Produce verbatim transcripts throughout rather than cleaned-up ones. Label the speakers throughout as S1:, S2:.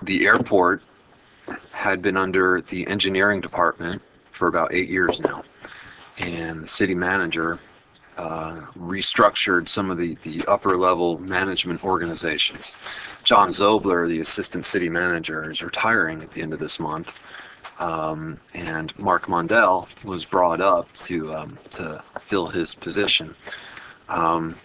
S1: the airport had been under the engineering department for about eight years now, and the city manager uh, restructured some of the, the upper level management organizations. John Zobler, the assistant city manager, is retiring at the end of this month, um, and Mark Mondell was brought up to um, to fill his position. Um,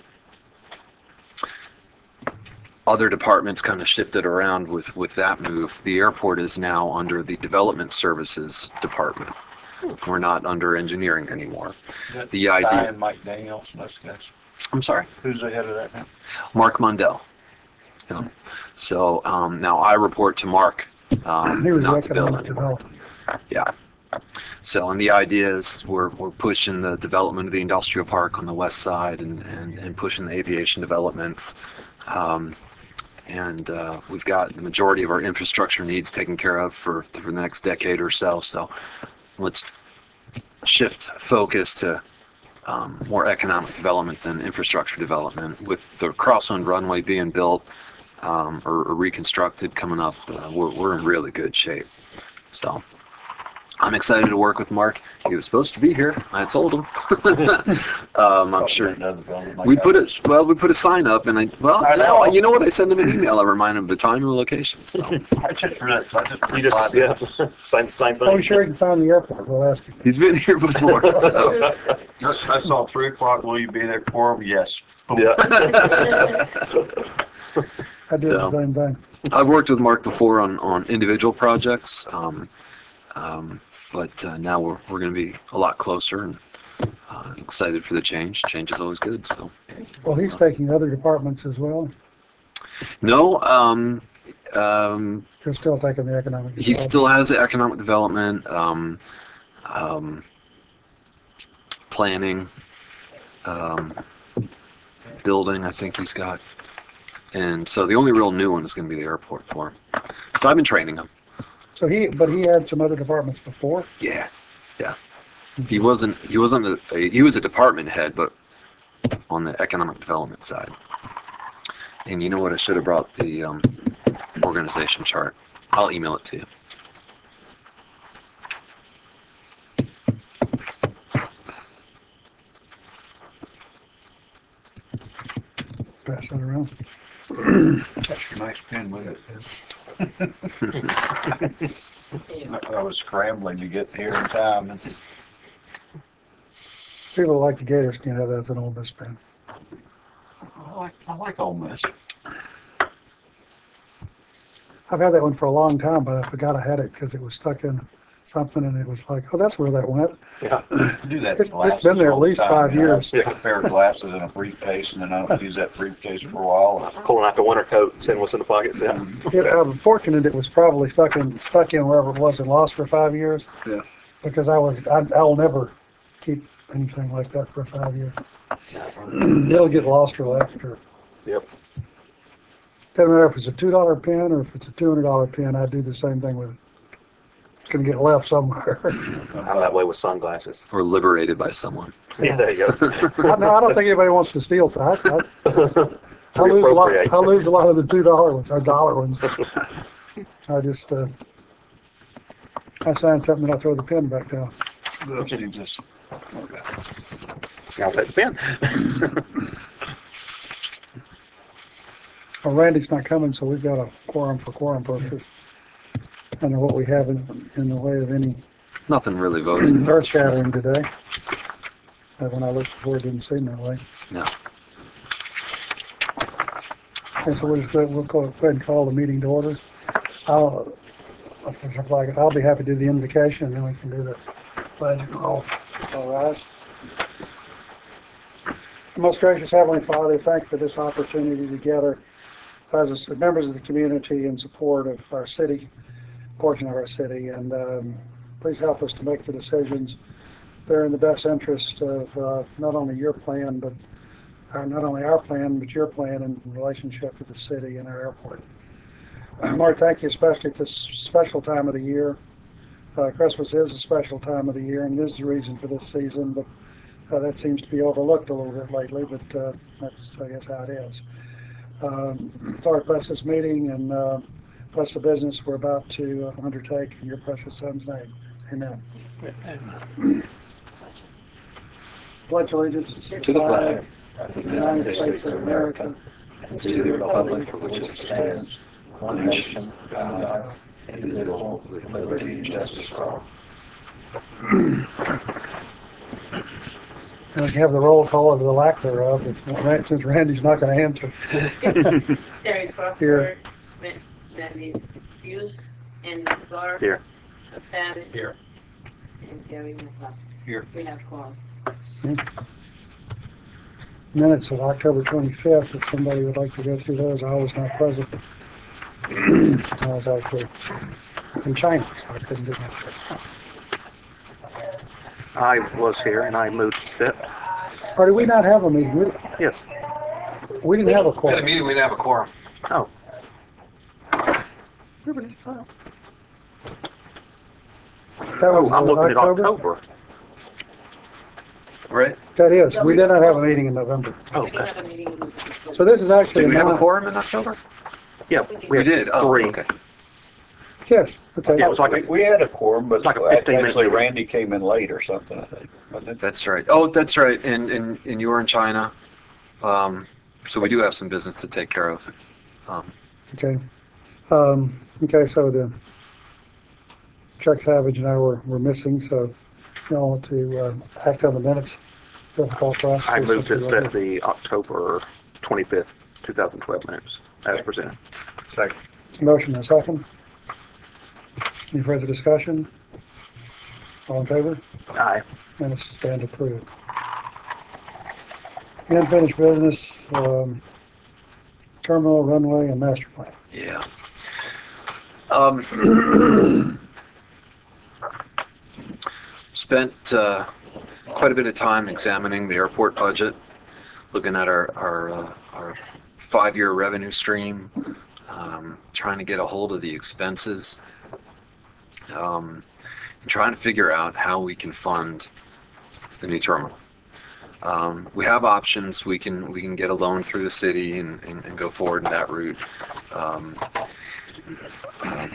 S1: Other departments kind of shifted around with, with that move. The airport is now under the Development Services Department. We're not under engineering anymore.
S2: That
S1: The idea.
S2: and Mike Daniels, those guys.
S1: I'm sorry.
S2: Who's the head of that now?
S1: Mark Mondell. Yeah. So um, now I report to Mark, um,
S3: He was
S1: not to Bill
S3: economic
S1: anymore.
S3: development.
S1: Yeah. So, and the idea is we're, we're pushing the development of the industrial park on the west side and, and, and pushing the aviation developments. Um, and uh, we've got the majority of our infrastructure needs taken care of for, for the next decade or so. So let's shift focus to um, more economic development than infrastructure development. With the Crossland runway being built um, or, or reconstructed coming up, uh, we're, we're in really good shape. So I'm excited to work with Mark. He was supposed to be here. I told him. um, I'm sure. We put it. Well, we put a sign up, and I. Well,
S2: I know.
S1: you know what? I send him an email. I remind him of the time and the location. So.
S2: I just forgot. I just
S4: You just, yeah, same, same thing.
S3: I'm sure he can find the airport. We'll ask him.
S1: He's been here before. So.
S2: I saw three o'clock. Will you be there for him? Yes. Boom.
S4: Yeah.
S3: I did
S1: So.
S3: the same thing.
S1: I've worked with Mark before on, on individual projects, um, um, but uh, now we're we're going to be a lot closer and uh, excited for the change. Change is always good. So.
S3: Well, he's taking other departments as well.
S1: No. Um, um,
S3: They're still taking the economic
S1: He
S3: development.
S1: still has the economic development, um, um, planning, um, building, I think he's got. And so the only real new one is going to be the airport for him. So I've been training him.
S3: So he, but he had some other departments before.
S1: Yeah, yeah. He wasn't, he wasn't a, a, he was a department head, but on the economic development side. And you know what? I should have brought the um, organization chart. I'll email it to you.
S3: Pass that around.
S2: That's your nice pen with it. I was scrambling to get here in time. And
S3: People who like the Gators can't have that as an Ole Miss pen.
S2: I like, I like Ole Miss.
S3: I've had that one for a long time, but I forgot I had it because it was stuck in something, and it was like, oh, that's where that went.
S4: Yeah.
S2: I do that.
S3: It's- it's
S2: glasses
S3: been there at
S2: all the
S3: least
S2: time,
S3: five
S2: you know. I
S3: years.
S2: Stick a pair of glasses in a briefcase, and then I don't use that briefcase for a while.
S4: Pulling out the winter coat, seeing what's in the pockets, yeah.
S3: It, I'm fortunate it was probably stuck in stuck in wherever it was and lost for five years.
S2: Yeah.
S3: Because I was I, I'll never keep anything like that for five years. It'll get lost or left or.
S4: Yep.
S3: Doesn't matter if it's a two dollar pen or if it's a two hundred dollar pen. I do the same thing with it. It's gonna get left somewhere.
S4: I'm that way with sunglasses.
S1: Or liberated by someone.
S4: Yeah, there you go.
S3: I, no, I don't think anybody wants to steal. I, I, I lose a lot.
S4: Reappropriate.
S3: I lose a lot of the two dollar ones or dollar ones. I just uh, I sign something and I throw the pen back down.
S2: Those you just, okay.
S4: I'll take the pen.
S3: Well, Randy's not coming, so we've got a quorum for quorum purposes. I don't know what we have in, in the way of any
S1: Nothing really voted.
S3: earth shattering today. Uh, when I looked before, it didn't seem that way.
S1: No.
S3: And so we'll just go, we'll go ahead and call the meeting to order. I'll, like, I'll be happy to do the invocation, and then we can do the pledge and all. All right. Most gracious Heavenly Father, thank you for this opportunity together as members of the community in support of our city, portion of our city, and um, please help us to make the decisions that are in the best interest of uh, not only your plan, but our, not only our plan, but your plan in relationship with the city and our airport. Uh, Lord, thank you especially at this special time of the year. Uh, Christmas is a special time of the year, and it is the reason for this season, but uh, that seems to be overlooked a little bit lately, but uh, that's, I guess, how it is. Um, Lord, bless this meeting, and uh, bless the business we're about to uh, undertake in your precious son's name. Amen. Pledge allegiance
S1: To the flag of the United States of America and to the republic for which it stands, one nation, under God, indivisible, with liberty and justice for all.
S3: And we can have the roll call of the lack thereof, if, since Randy's not going to answer.
S5: Terry Crawford.
S3: Here.
S5: Randy Hughes. And Lazar.
S4: Here.
S5: Savage.
S2: Here.
S5: And Jerry McLaughlin.
S2: Here.
S5: We have quorum.
S3: Minutes of October twenty-fifth, if somebody would like to go through those. I was not present. I was actually in China, so I couldn't do that.
S4: I was here and I moved to sit.
S3: Or did we not have a meeting? We,
S4: Yes.
S3: we didn't have a
S1: We had a
S3: quorum.
S1: meeting, we didn't have a quorum.
S4: Oh.
S3: That was
S4: Oh, I'm
S3: uh,
S4: looking at October.
S1: Right?
S3: That is, we did not have a meeting in November.
S4: Oh,
S5: We don't
S4: okay.
S5: have a meeting.
S3: So this is actually
S1: Did we have a
S3: non-
S1: quorum in October?
S4: Yeah,
S1: We
S4: had
S1: did? Oh,
S4: three.
S1: okay.
S3: Yes, okay.
S4: Yeah, it was like
S2: We,
S4: a,
S2: we had a quorum, but
S4: Like a fifteen minute
S2: actually
S4: meeting.
S2: Randy came in late or something, I think. wasn't it?
S1: That's right. Oh, that's right. And, and, and you were in China. Um, so we do have some business to take care of. Um,
S3: Okay. Um, okay, so the Chuck Savage and I were, were missing, so y'all want to uh, act on the minutes? Difficult for us.
S4: I
S3: to-
S4: moved to
S3: to-
S4: set the October twenty-fifth, two thousand twelve minutes as presented.
S2: Second.
S3: Motion and second. Any further discussion? All in favor?
S4: Aye.
S3: Minutes stand approved. Unfinished business, um, terminal, runway, and master plan.
S1: yeah. Um, spent uh, quite a bit of time examining the airport budget, looking at our, our, uh, our five-year revenue stream, um, trying to get a hold of the expenses, um, and trying to figure out how we can fund the new terminal. Um, we have options. We can we can get a loan through the city and, and, and go forward in that route. Um, um,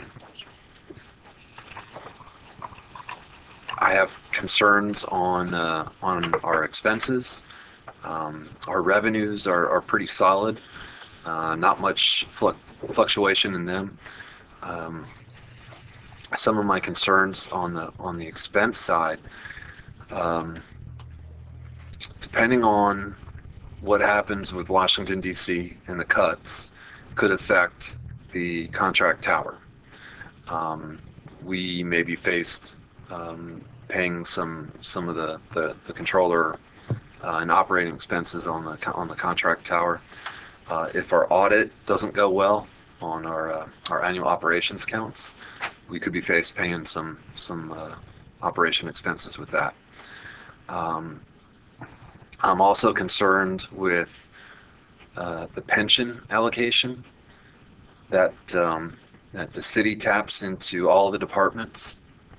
S1: I have concerns on uh, on our expenses. Um, our revenues are, are pretty solid. Uh, not much fluc fluctuation in them. Um, some of my concerns on the on the expense side. Um, depending on what happens with Washington, D C and the cuts, could affect the contract tower. Um, we may be faced um, paying some some of the, the, the controller uh, and operating expenses on the on the contract tower. Uh, if our audit doesn't go well on our uh, our annual operations counts, we could be faced paying some some uh, operation expenses with that. Um, I'm also concerned with uh, the pension allocation that um, that the city taps into all the departments.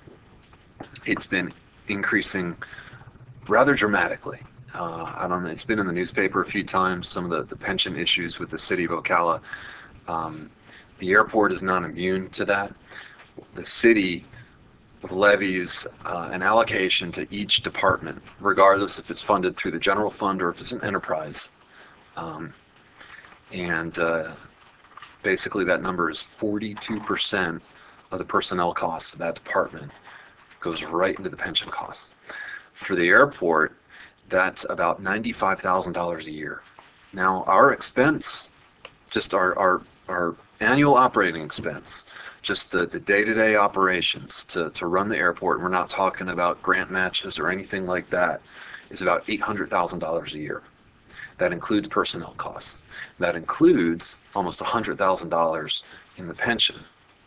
S1: It's been increasing rather dramatically. Uh, I don't know. It's been in the newspaper a few times. Some of the, the pension issues with the city of Ocala. Um, the airport is not immune to that. The city levies uh, an allocation to each department, regardless if it's funded through the general fund or if it's an enterprise. Um, and uh, basically that number is forty-two percent of the personnel costs of that department goes right into the pension costs. For the airport, that's about ninety-five thousand dollars a year. Now, our expense, just our, our, our annual operating expense, just the, the day-to-day operations to, to run the airport, and we're not talking about grant matches or anything like that, is about eight hundred thousand dollars a year. That includes personnel costs. That includes almost one hundred thousand dollars in the pension.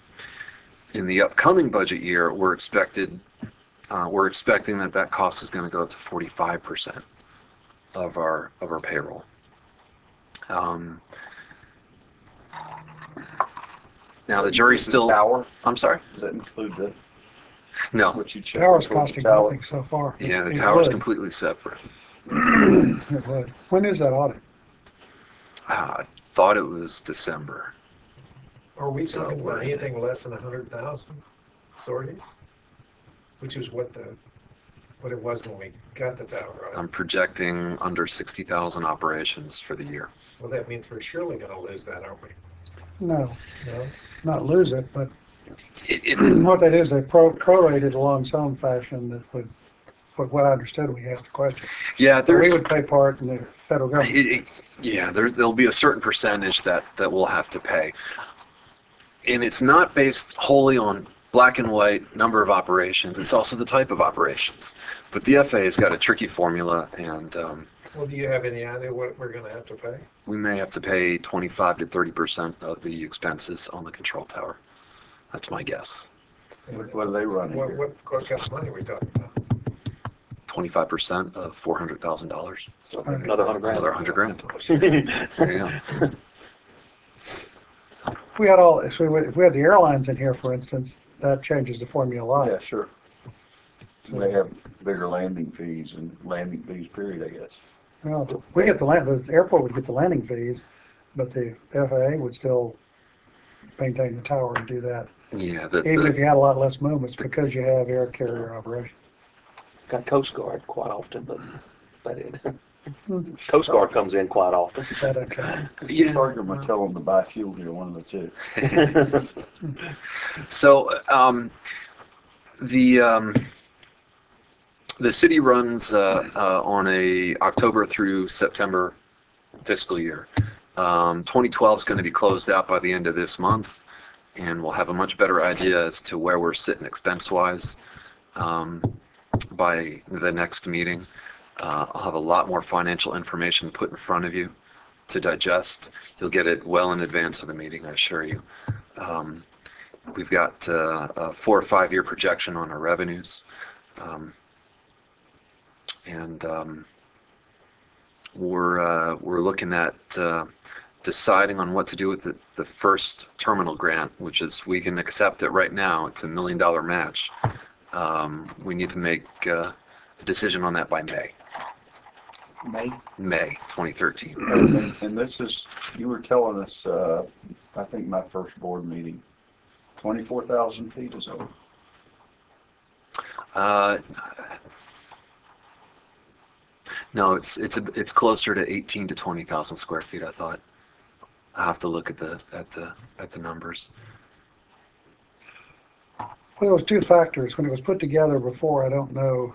S1: In the upcoming budget year, we're expected, uh, we're expecting that that cost is going to go up to forty-five percent of our of our payroll. Um, now the jury's still.
S2: Tower,
S1: I'm sorry.
S2: does that include the,
S1: No.
S2: what you checked?
S3: Tower's
S2: for the
S3: costing
S2: tower?
S3: nothing so far.
S1: Yeah, the
S3: It
S1: tower's
S3: would.
S1: completely separate.
S3: It would. When is that audit?
S1: Ah, I thought it was December.
S6: Are we
S1: So
S6: talking
S1: we're
S6: about
S1: in it.
S6: anything less than a hundred thousand sorties? Which is what the, what it was when we got the tower, right?
S1: I'm projecting under sixty thousand operations for the year.
S6: Well, that means we're surely gonna lose that, aren't we?
S3: No,
S6: No?
S3: not lose it, but
S1: It, it,
S3: what that is, they pro- prorated along some fashion that would, what what I understood when you asked the question.
S1: yeah,
S3: But
S1: there's.
S3: we would pay part and the federal government.
S1: It, it, yeah, there, there'll be a certain percentage that, that we'll have to pay. And it's not based wholly on black and white number of operations. It's also the type of operations. But the F A A's got a tricky formula, and um,
S6: Well, do you have any idea what we're gonna have to pay?
S1: we may have to pay twenty-five to thirty percent of the expenses on the control tower. That's my guess.
S2: What what are they running
S6: What,
S2: here?
S6: what, what kind of money are we talking about?
S1: twenty-five percent of four hundred thousand dollars.
S4: Another hundred grand.
S1: Another hundred grand. There you go.
S3: If we had all, if we, if we had the airlines in here, for instance, that changes the formula a lot.
S2: Yeah, sure. They have bigger landing fees and landing fees period, I guess.
S3: Well, we get the land, the airport would get the landing fees, but the F A A would still maintain the tower and do that.
S1: Yeah, the,
S3: Even if
S1: the,
S3: you had a lot less movements because you have air carrier operation.
S4: Got Coast Guard quite often, but that it. Coast Guard comes in quite often.
S3: That okay.
S1: yeah.
S2: Charge them or tell them to buy fuel here, one of the two.
S1: So um, the um, the city runs uh, uh, on a October through September fiscal year. Um, twenty twelve is going to be closed out by the end of this month, and we'll have a much better idea as to where we're sitting expense-wise um, by the next meeting. Uh, I'll have a lot more financial information put in front of you to digest. You'll get it well in advance of the meeting, I assure you. Um, we've got uh, a four or five year projection on our revenues. Um, and um, we're, uh, we're looking at uh, deciding on what to do with the, the first terminal grant, which is we can accept it right now. It's a million dollar match. Um, we need to make uh, a decision on that by May.
S2: May.
S1: May twenty thirteen.
S2: And, and this is, you were telling us, uh, I think my first board meeting, twenty-four thousand feet is over.
S1: Uh, no, it's it's a, it's closer to eighteen to twenty thousand square feet. I thought. I have to look at the at the at the numbers.
S3: Well, there was two factors. When it was put together before, I don't know.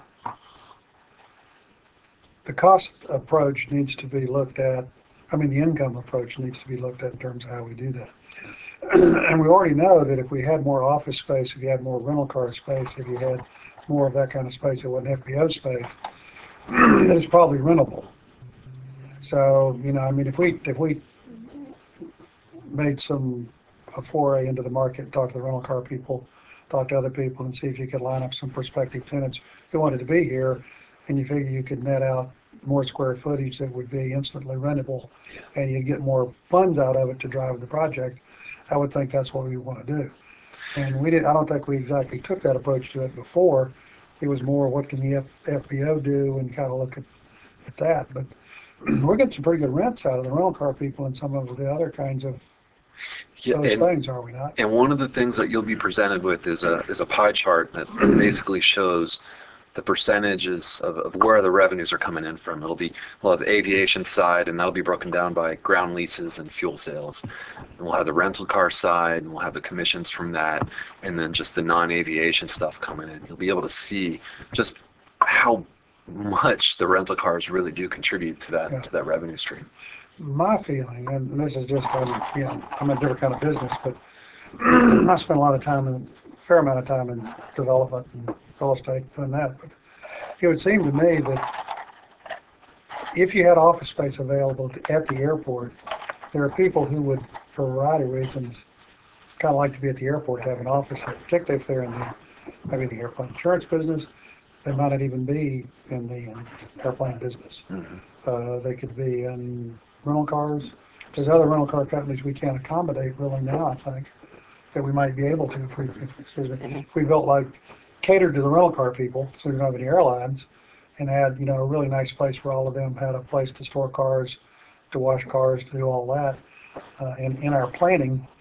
S3: The cost approach needs to be looked at. I mean, the income approach needs to be looked at in terms of how we do that. And we already know that if we had more office space, if you had more rental car space, if you had more of that kind of space, it wasn't F B O space, that it's probably rentable. So, you know, I mean, if we, if we made some, a foray into the market, talk to the rental car people, talk to other people and see if you could line up some prospective tenants who wanted to be here, and you figure you could net out more square footage that would be instantly rentable, and you'd get more funds out of it to drive the project, I would think that's what we want to do. And we did, I don't think we exactly took that approach to it before. It was more what can the F, FBO do and kind of look at, at that. But we're getting some pretty good rents out of the rental car people and some of the other kinds of
S1: Yeah,
S3: those
S1: and,
S3: things, are we not?
S1: and one of the things that you'll be presented with is a is a pie chart that basically shows the percentages of, of where the revenues are coming in from. It'll be, we'll have the aviation side, and that'll be broken down by ground leases and fuel sales. And we'll have the rental car side, and we'll have the commissions from that, and then just the non-aviation stuff coming in. You'll be able to see just how much the rental cars really do contribute to that
S3: Yeah.
S1: to that revenue stream.
S3: My feeling, and this is just, I'm, you know, I'm in a different kind of business, but I spend a lot of time, in, a fair amount of time in development and real estate doing that. But it would seem to me that if you had office space available at the airport, there are people who would, for a variety of reasons, kind of like to be at the airport to have an office, particularly if they're in the, maybe the airplane insurance business. They might not even be in the um, airplane business.
S1: Mm-hmm.
S3: Uh, they could be in rental cars. There's other rental car companies we can't accommodate really now, I think, that we might be able to if we, if, excuse me, if we built like, catered to the rental car people, so we don't have any airlines, and had, you know, a really nice place where all of them had a place to store cars, to wash cars, to do all that. Uh, in, in our planning,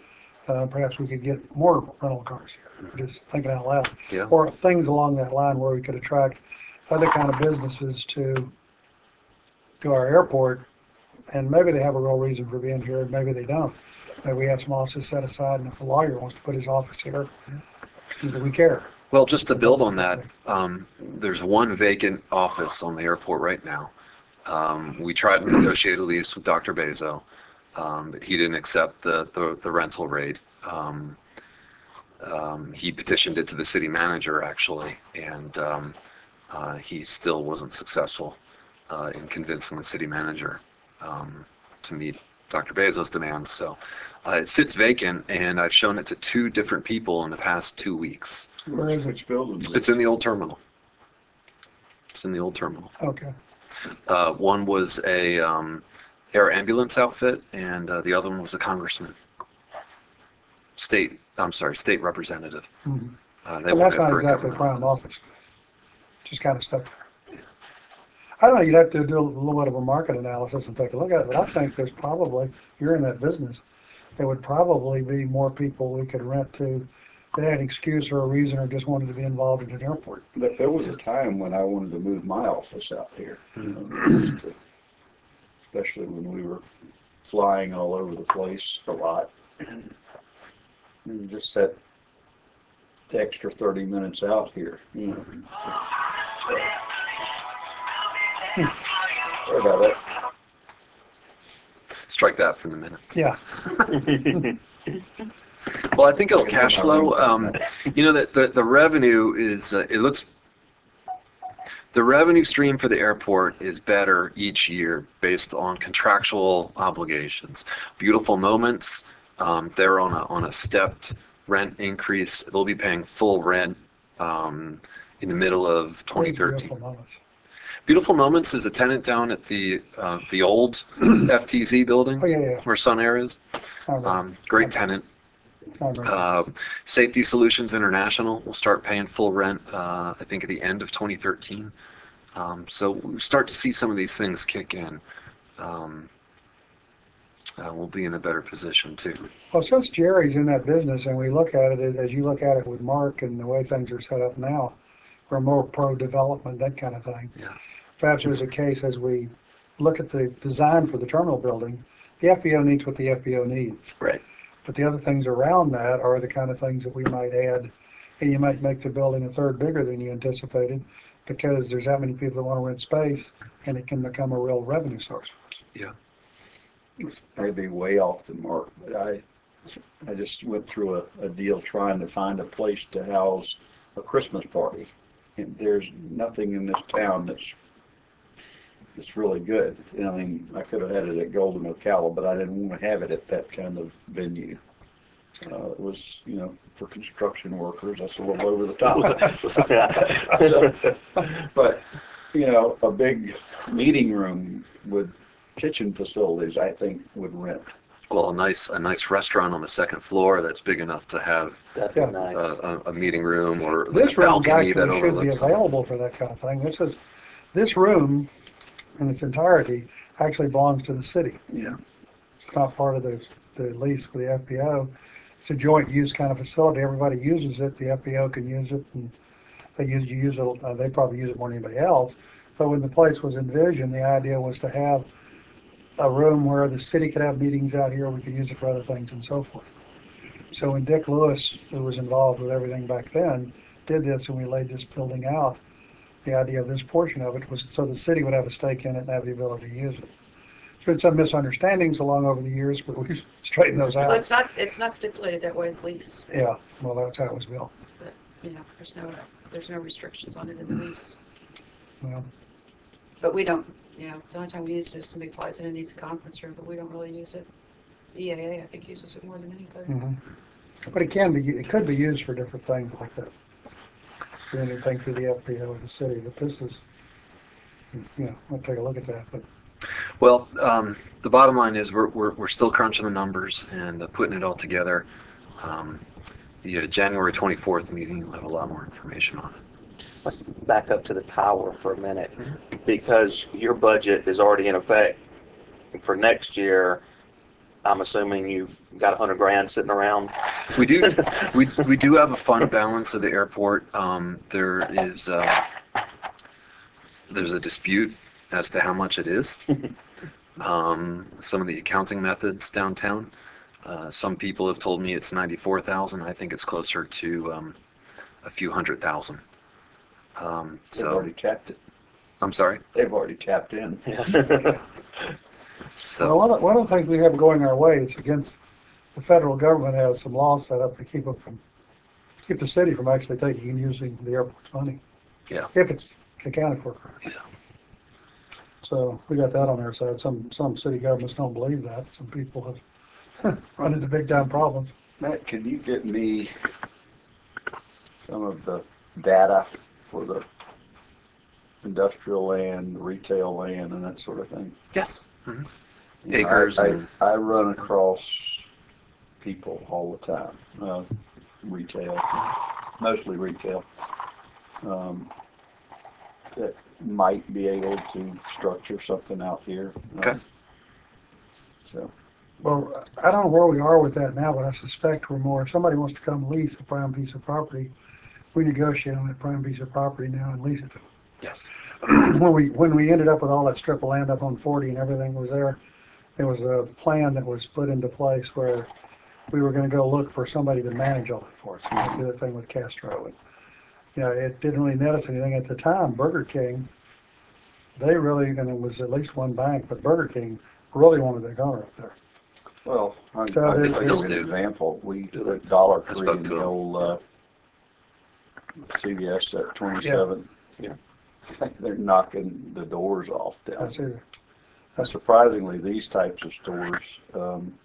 S3: uh, perhaps we could get more rental cars here, just thinking out loud.
S1: Yeah.
S3: Or things along that line where we could attract other kind of businesses to, to our airport, and maybe they have a real reason for being here, and maybe they don't. Maybe we have some offices set aside, and if a lawyer wants to put his office here, do we care?
S1: Well, just to build on that, um, there's one vacant office on the airport right now. Um, we tried to negotiate a lease with Doctor Bezo, um, but he didn't accept the, the, the rental rate. Um, um, he petitioned it to the city manager, actually, and um, uh, he still wasn't successful uh, in convincing the city manager um, to meet Doctor Bezo's demands. So uh, it sits vacant, and I've shown it to two different people in the past two weeks.
S3: Where is it?
S2: Which building? is
S1: It's
S2: it?
S1: in the old terminal. It's in the old terminal.
S3: Okay.
S1: Uh, one was a um, air ambulance outfit, and uh, the other one was a congressman, state. I'm sorry, state representative.
S3: Mhm.
S1: Uh, they
S3: Well,
S1: won't
S3: that's
S1: have
S3: not
S1: for a
S3: exactly
S1: government
S3: prime
S1: office.
S3: office. Just kind of stuck there. I don't know, you'd have to do a little bit of a market analysis and take a look at it, but I think there's probably, if you're in that business, there would probably be more people we could rent to that had an excuse or a reason or just wanted to be involved in an airport.
S2: But there was a time when I wanted to move my office out here, you know, especially when we were flying all over the place a lot. And just set the extra thirty minutes out here, you know. So, sorry about that.
S1: Strike that from the minutes.
S3: Yeah,
S1: Well, I think it'll cash flow. Um, you know that the, the revenue is uh, it looks the revenue stream for the airport is better each year based on contractual obligations. Beautiful Moments, um, they're on a on a stepped rent increase. They'll be paying full rent um, in the middle of twenty thirteen.
S3: beautiful moments.
S1: Beautiful Moments is a tenant down at the uh, the old F T Z building
S3: Oh, yeah, yeah.
S1: where Sun Air is.
S3: All right.
S1: Um, great tenant.
S3: All right.
S1: Uh, Safety Solutions International will start paying full rent, uh, I think, at the end of twenty thirteen. Um, so we start to see some of these things kick in. Um, uh, we'll be in a better position too.
S3: Well, since Jerry's in that business and we look at it, as you look at it with Mark and the way things are set up now, we're more pro-development, that kind of thing.
S1: Yeah.
S3: Perhaps there's a case as we look at the design for the terminal building, the F B O needs what the F B O needs.
S1: Right.
S3: But the other things around that are the kind of things that we might add, and you might make the building a third bigger than you anticipated because there's that many people that want to rent space, and it can become a real revenue source for us.
S1: Yeah.
S2: It's maybe way off the mark, but I, I just went through a, a deal trying to find a place to house a Christmas party. And there's nothing in this town that's, that's really good. You know, I mean, I could have had it at Golden Ocala, but I didn't want to have it at that kind of venue. Uh, it was, you know, for construction workers, that's a little over the top. So, but, you know, a big meeting room with kitchen facilities, I think, would rent.
S1: Well, a nice a nice restaurant on the second floor that's big enough to have
S4: That'd
S3: Yeah.
S4: be nice.
S1: a, a, a meeting room or like
S3: This
S1: a
S3: room
S1: balcony
S3: actually
S1: that
S3: should be
S1: overlooks something.
S3: available for that kind of thing. This is, this room in its entirety actually belongs to the city.
S1: Yeah.
S3: It's not part of the, the lease with the F B O. It's a joint use kind of facility. Everybody uses it. The F B O can use it, and they use, you use it, uh, they probably use it more than anybody else. But when the place was envisioned, the idea was to have a room where the city could have meetings out here, we could use it for other things and so forth. So when Dick Lewis, who was involved with everything back then, did this and we laid this building out, the idea of this portion of it was so the city would have a stake in it and have the ability to use it. There's been some misunderstandings along over the years, but we've straightened those
S7: Well,
S3: out.
S7: it's not, it's not stipulated that way in the lease.
S3: Yeah, well, that's how it was built.
S7: You know, there's no, there's no restrictions on it in the lease.
S3: Well,
S7: But we don't, you know, the only time we use it is somebody flies in and needs a conference room, but we don't really use it. E A A, I think, uses it more than anybody.
S3: mhm. But it can be, it could be used for different things like that. For anything through the F B O of the city, but this is, you know, we'll take a look at that, but
S1: Well, um, the bottom line is we're, we're, we're still crunching the numbers and uh, putting it all together. Um, the uh, January twenty-fourth meeting will have a lot more information on it.
S4: Let's back up to the tower for a minute, because your budget is already in effect for next year. I'm assuming you've got a hundred grand sitting around.
S1: We do, we, we do have a fund balance at the airport. Um, there is, uh, there's a dispute as to how much it is. Um, some of the accounting methods downtown, uh, some people have told me it's ninety-four thousand. I think it's closer to, um, a few hundred thousand. Um,
S2: They've
S1: so,
S2: already tapped it.
S1: I'm sorry.
S2: They've already tapped in.
S3: Well,
S1: So,
S3: one of, one of the things we have going our way is against, the federal government has some laws set up to keep it from, keep the city from actually taking and using the airport's money.
S1: Yeah.
S3: If it's accounted for correctly.
S1: Yeah.
S3: So we got that on our side. Some, some city governments don't believe that. Some people have run into big time problems.
S2: Matt, can you get me some of the data for the industrial land, retail land, and that sort of thing?
S1: yes. Mhm.
S2: You know,
S1: Acres
S2: I,
S1: and-
S2: I, I run across people all the time, uh, retail, mostly retail, um, that might be able to structure something out here.
S1: Okay.
S2: Um, So,
S3: Well, I don't know where we are with that now, but I suspect we're more, if somebody wants to come lease a prime piece of property, we negotiate on that prime piece of property now and lease it to them.
S1: Yes.
S3: When we, when we ended up with all that strip of land up on forty and everything was there, there was a plan that was put into place where we were gonna go look for somebody to manage all that for us, and like do the thing with Castro. And, you know, it didn't really net us anything at the time. Burger King, they really, and it was at least one bank, but Burger King really wanted their owner up there.
S2: well, I,
S3: So
S2: I'll
S3: there's-
S2: just give you
S1: there's-
S2: an example. We, at Dollar
S1: I
S2: Tree
S1: spoke
S2: in
S1: to
S2: the
S1: him.
S2: old, uh, C V S at twenty-seven.
S4: Yeah.
S2: They're knocking the doors off
S3: I
S2: down
S3: see
S2: there.
S3: that.
S2: And surprisingly, these types of stores, um,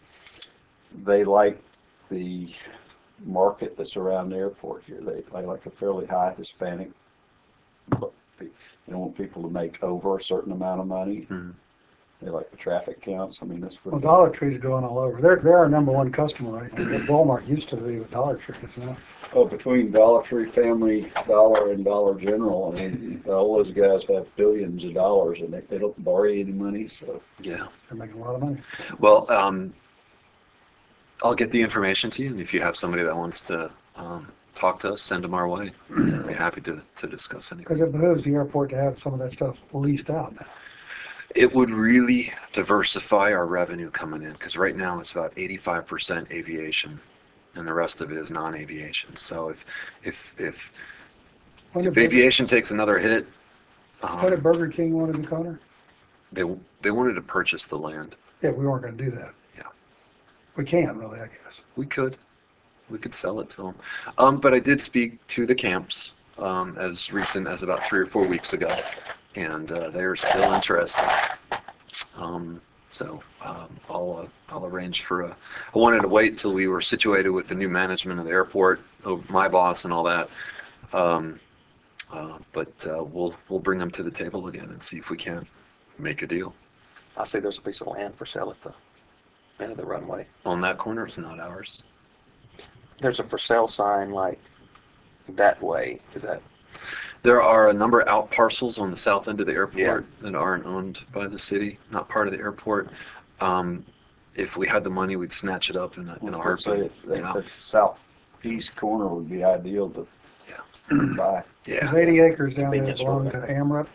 S2: they like the market that's around the airport here. They, they like a fairly high Hispanic. They don't want people to make over a certain amount of money.
S1: Mhm.
S2: They like the traffic counts. I mean, that's
S3: Well,
S2: pretty.
S3: Dollar Tree's growing all over. They're, they're our number one customer right now. Walmart used to be with Dollar Tree, you know?
S2: Oh, between Dollar Tree, Family Dollar, and Dollar General, I mean, all those guys have billions of dollars, and they, they don't borrow any money, so.
S1: Yeah.
S3: They're making a lot of money.
S1: Well, um, I'll get the information to you, and if you have somebody that wants to um, talk to us, send them our way. I'd be happy to, to discuss
S3: Because
S1: anything.
S3: it behooves the airport to have some of that stuff leased out now.
S1: It would really diversify our revenue coming in, because right now it's about eighty-five percent aviation, and the rest of it is non-aviation. So if if if,
S3: When
S1: if
S3: did, Burger,
S1: aviation takes another hit,
S3: when did
S1: um,
S3: Burger King wanted to Connor?
S1: they they wanted to purchase the land.
S3: Yeah, we weren't gonna do that.
S1: Yeah.
S3: We can't really, I guess.
S1: We could. We could sell it to them. Um, but I did speak to the camps um, as recent as about three or four weeks ago, and uh, they're still interested. Um, so um, I'll, uh, I'll arrange for a... I wanted to wait till we were situated with the new management of the airport, oh, my boss and all that. Um, uh, but uh, we'll, we'll bring them to the table again and see if we can't make a deal.
S4: I see there's a piece of land for sale at the end of the runway.
S1: On that corner, it's not ours.
S4: There's a for sale sign like that way. Is that?
S1: There are a number of out parcels on the south end of the airport
S4: Yeah.
S1: that aren't owned by the city, not part of the airport. Um, if we had the money, we'd snatch it up in a, in a
S2: I was gonna
S1: heartbeat.
S2: say, that,
S1: Yeah.
S2: that southeast corner would be ideal to buy.
S1: Yeah.
S3: There's eighty acres down there that
S4: Convenience store,
S3: belong to
S4: I think.
S3: AMREP.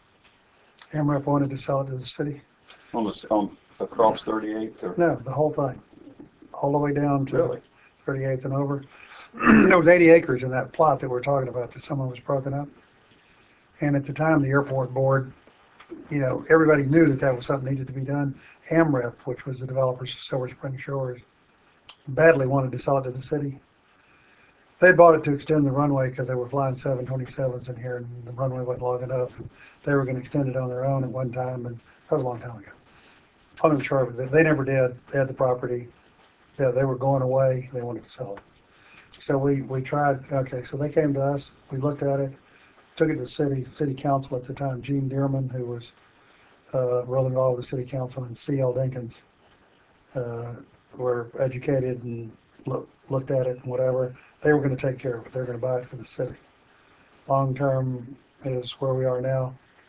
S3: AMREP wanted to sell it to the city.
S2: On the, on, across thirty-eighth or?
S3: No, the whole thing, all the way down to
S2: Really?
S3: thirty-eighth and over. There was eighty acres in that plot that we're talking about that someone was broken up. And at the time, the airport board, you know, everybody knew that that was something needed to be done. AMREP, which was the developers of Silver Spring Shores, badly wanted to sell it to the city. They bought it to extend the runway because they were flying seven twenty-sevens in here and the runway wasn't long enough. They were going to extend it on their own at one time, and that was a long time ago. I'm not sure, but they never did. They had the property. Yeah, they were going away. They wanted to sell it. So we, we tried, okay, so they came to us. We looked at it, took it to the city, city council at the time, Gene Dearman, who was uh, real involved with the city council, and C L Dinkins uh, were educated and look, looked at it and whatever. They were going to take care of it. They were going to buy it for the city. Long term is where we are now.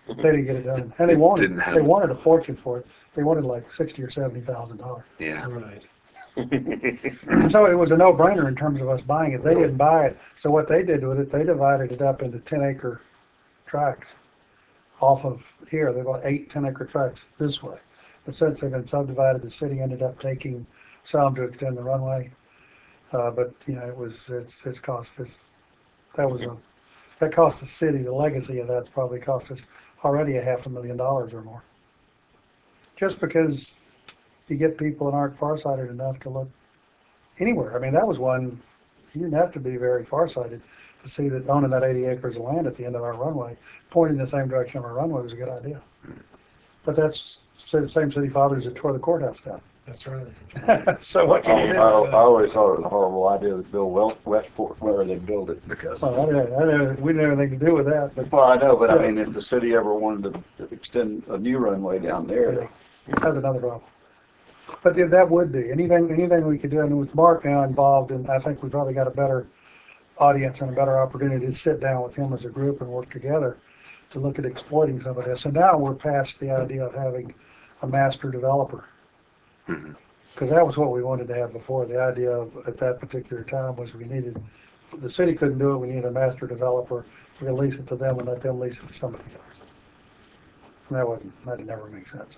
S3: They didn't get it done. And they wanted,
S1: Didn't have-
S3: they wanted a fortune for it. They wanted like sixty or seventy thousand dollars.
S1: Yeah.
S6: Right.
S3: So it was a no-brainer in terms of us buying it. They didn't buy it. So what they did with it, they divided it up into ten acre tracts off of here. They bought eight ten acre tracts this way. But since they've been subdivided, the city ended up taking some to extend the runway. Uh, but, you know, it was, it's, it's cost us, that was a, that cost the city, the legacy of that's probably cost us already a half a million dollars or more. Just because you get people that aren't farsighted enough to look anywhere. I mean, that was one, you didn't have to be very farsighted to see that owning that eighty acres of land at the end of our runway, pointing the same direction of our runway was a good idea. But that's the same city fathers that tore the courthouse down.
S6: That's right.
S3: So what
S2: I,
S3: can you
S2: I,
S3: do?
S2: I always thought it was a horrible idea to build Wel- Westport where they built it because.
S3: Well, I didn't, I didn't, we didn't have anything to do with that, but
S2: Well, I know, but I
S3: Yeah.
S2: mean, if the city ever wanted to extend a new runway down there,
S3: that's another problem. But yeah, that would be, anything, anything we could do, and with Mark now involved, and I think we've probably got a better audience and a better opportunity to sit down with him as a group and work together to look at exploiting some of this. And now we're past the idea of having a master developer.
S1: Mhm.
S3: Because that was what we wanted to have before. The idea of, at that particular time, was we needed, the city couldn't do it, we needed a master developer. We're gonna lease it to them and let them lease it to somebody else. And that wouldn't, that'd never make sense.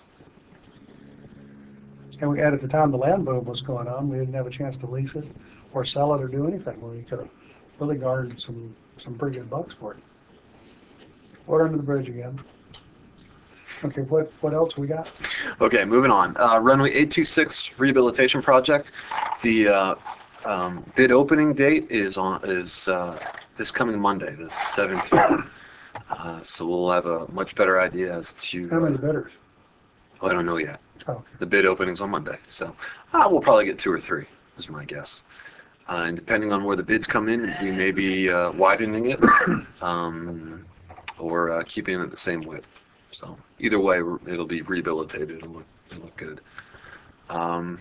S3: And we had, at the time the land boom was going on, we didn't have a chance to lease it or sell it or do anything, where we could have really garnered some, some pretty good bucks for it. Water under the bridge again. Okay, what, what else we got?
S1: Okay, moving on. Uh, runway eight two six rehabilitation project. The uh, um, bid opening date is on is uh, this coming Monday, the seventeenth. Uh, so we'll have a much better idea as to.
S3: How many
S1: Uh,
S3: bidders?
S1: well, I don't know yet.
S3: Oh,
S1: The bid opening's on Monday, so uh, we'll probably get two or three, is my guess. Uh, and depending on where the bids come in, we may be uh, widening it um, or uh, keeping it the same width. So either way, it'll be rehabilitated. It'll look, it'll look good. Um,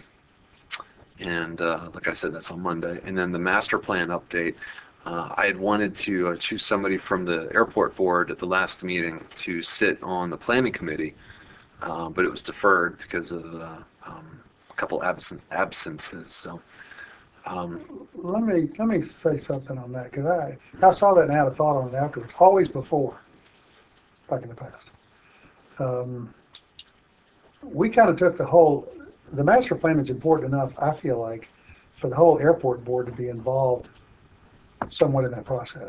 S1: and uh, like I said, that's on Monday. And then the master plan update. Uh, I had wanted to uh, choose somebody from the airport board at the last meeting to sit on the planning committee, uh, but it was deferred because of uh, um, a couple absent absences. So. Um,
S3: let me, let me say something on that, because I, I saw that and had a thought on it afterwards, always before, back in the past. Um, we kind of took the whole, the master plan is important enough, I feel like, for the whole airport board to be involved somewhat in that process.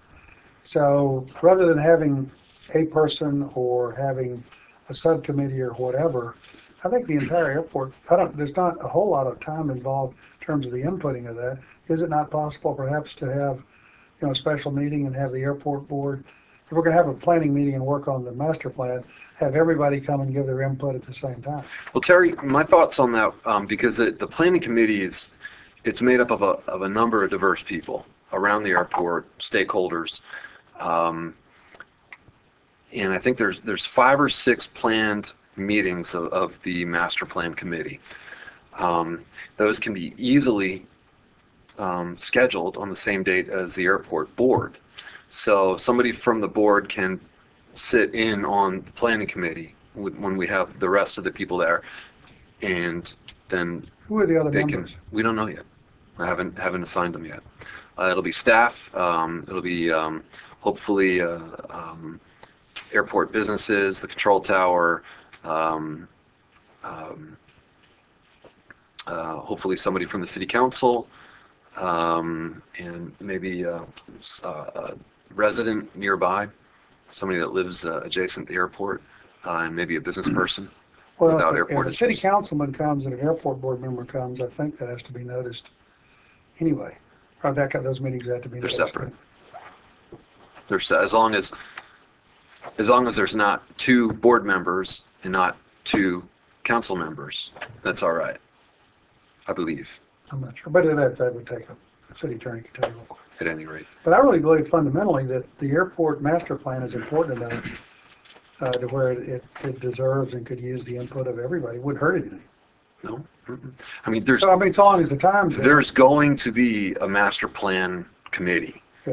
S3: So rather than having a person or having a subcommittee or whatever, I think the entire airport, I don't, there's not a whole lot of time involved in terms of the inputting of that. Is it not possible perhaps to have, you know, a special meeting and have the airport board, if we're gonna have a planning meeting and work on the master plan, have everybody come and give their input at the same time?
S1: well, Terry, my thoughts on that, um, because the, the planning committee is, it's made up of a, of a number of diverse people around the airport, stakeholders. Um, and I think there's, there's five or six planned meetings of, of the master plan committee. Um, those can be easily um, scheduled on the same date as the airport board. So somebody from the board can sit in on the planning committee with, when we have the rest of the people there, and then
S3: Who are the other
S1: they
S3: members?
S1: can. We don't know yet. I haven't haven't assigned them yet. Uh, it'll be staff. Um, it'll be um, hopefully uh, um, airport businesses, the control tower. Um, um, uh, hopefully somebody from the city council, um, and maybe uh, s- uh, a resident nearby, somebody that lives uh, adjacent to the airport, uh, and maybe a business person
S3: Well,
S1: without
S3: if,
S1: airport
S3: if a city
S1: issues.
S3: councilman comes and an airport board member comes, I think that has to be noticed anyway. Or that, those meetings have to be
S1: They're
S3: noticed.
S1: separate. There's, as long as as long as there's not two board members and not two council members, that's all right, I believe,
S3: I'm not sure, but that, that would take a, a city attorney could tell you real quick.
S1: at any rate.
S3: But I really believe fundamentally that the airport master plan is important enough uh, to where it, it deserves and could use the input of everybody. It wouldn't hurt anything.
S1: No, Mm-mm. I mean, there's
S3: So I mean, so long as the time's there.
S1: there's going to be a master plan committee.
S3: Yeah.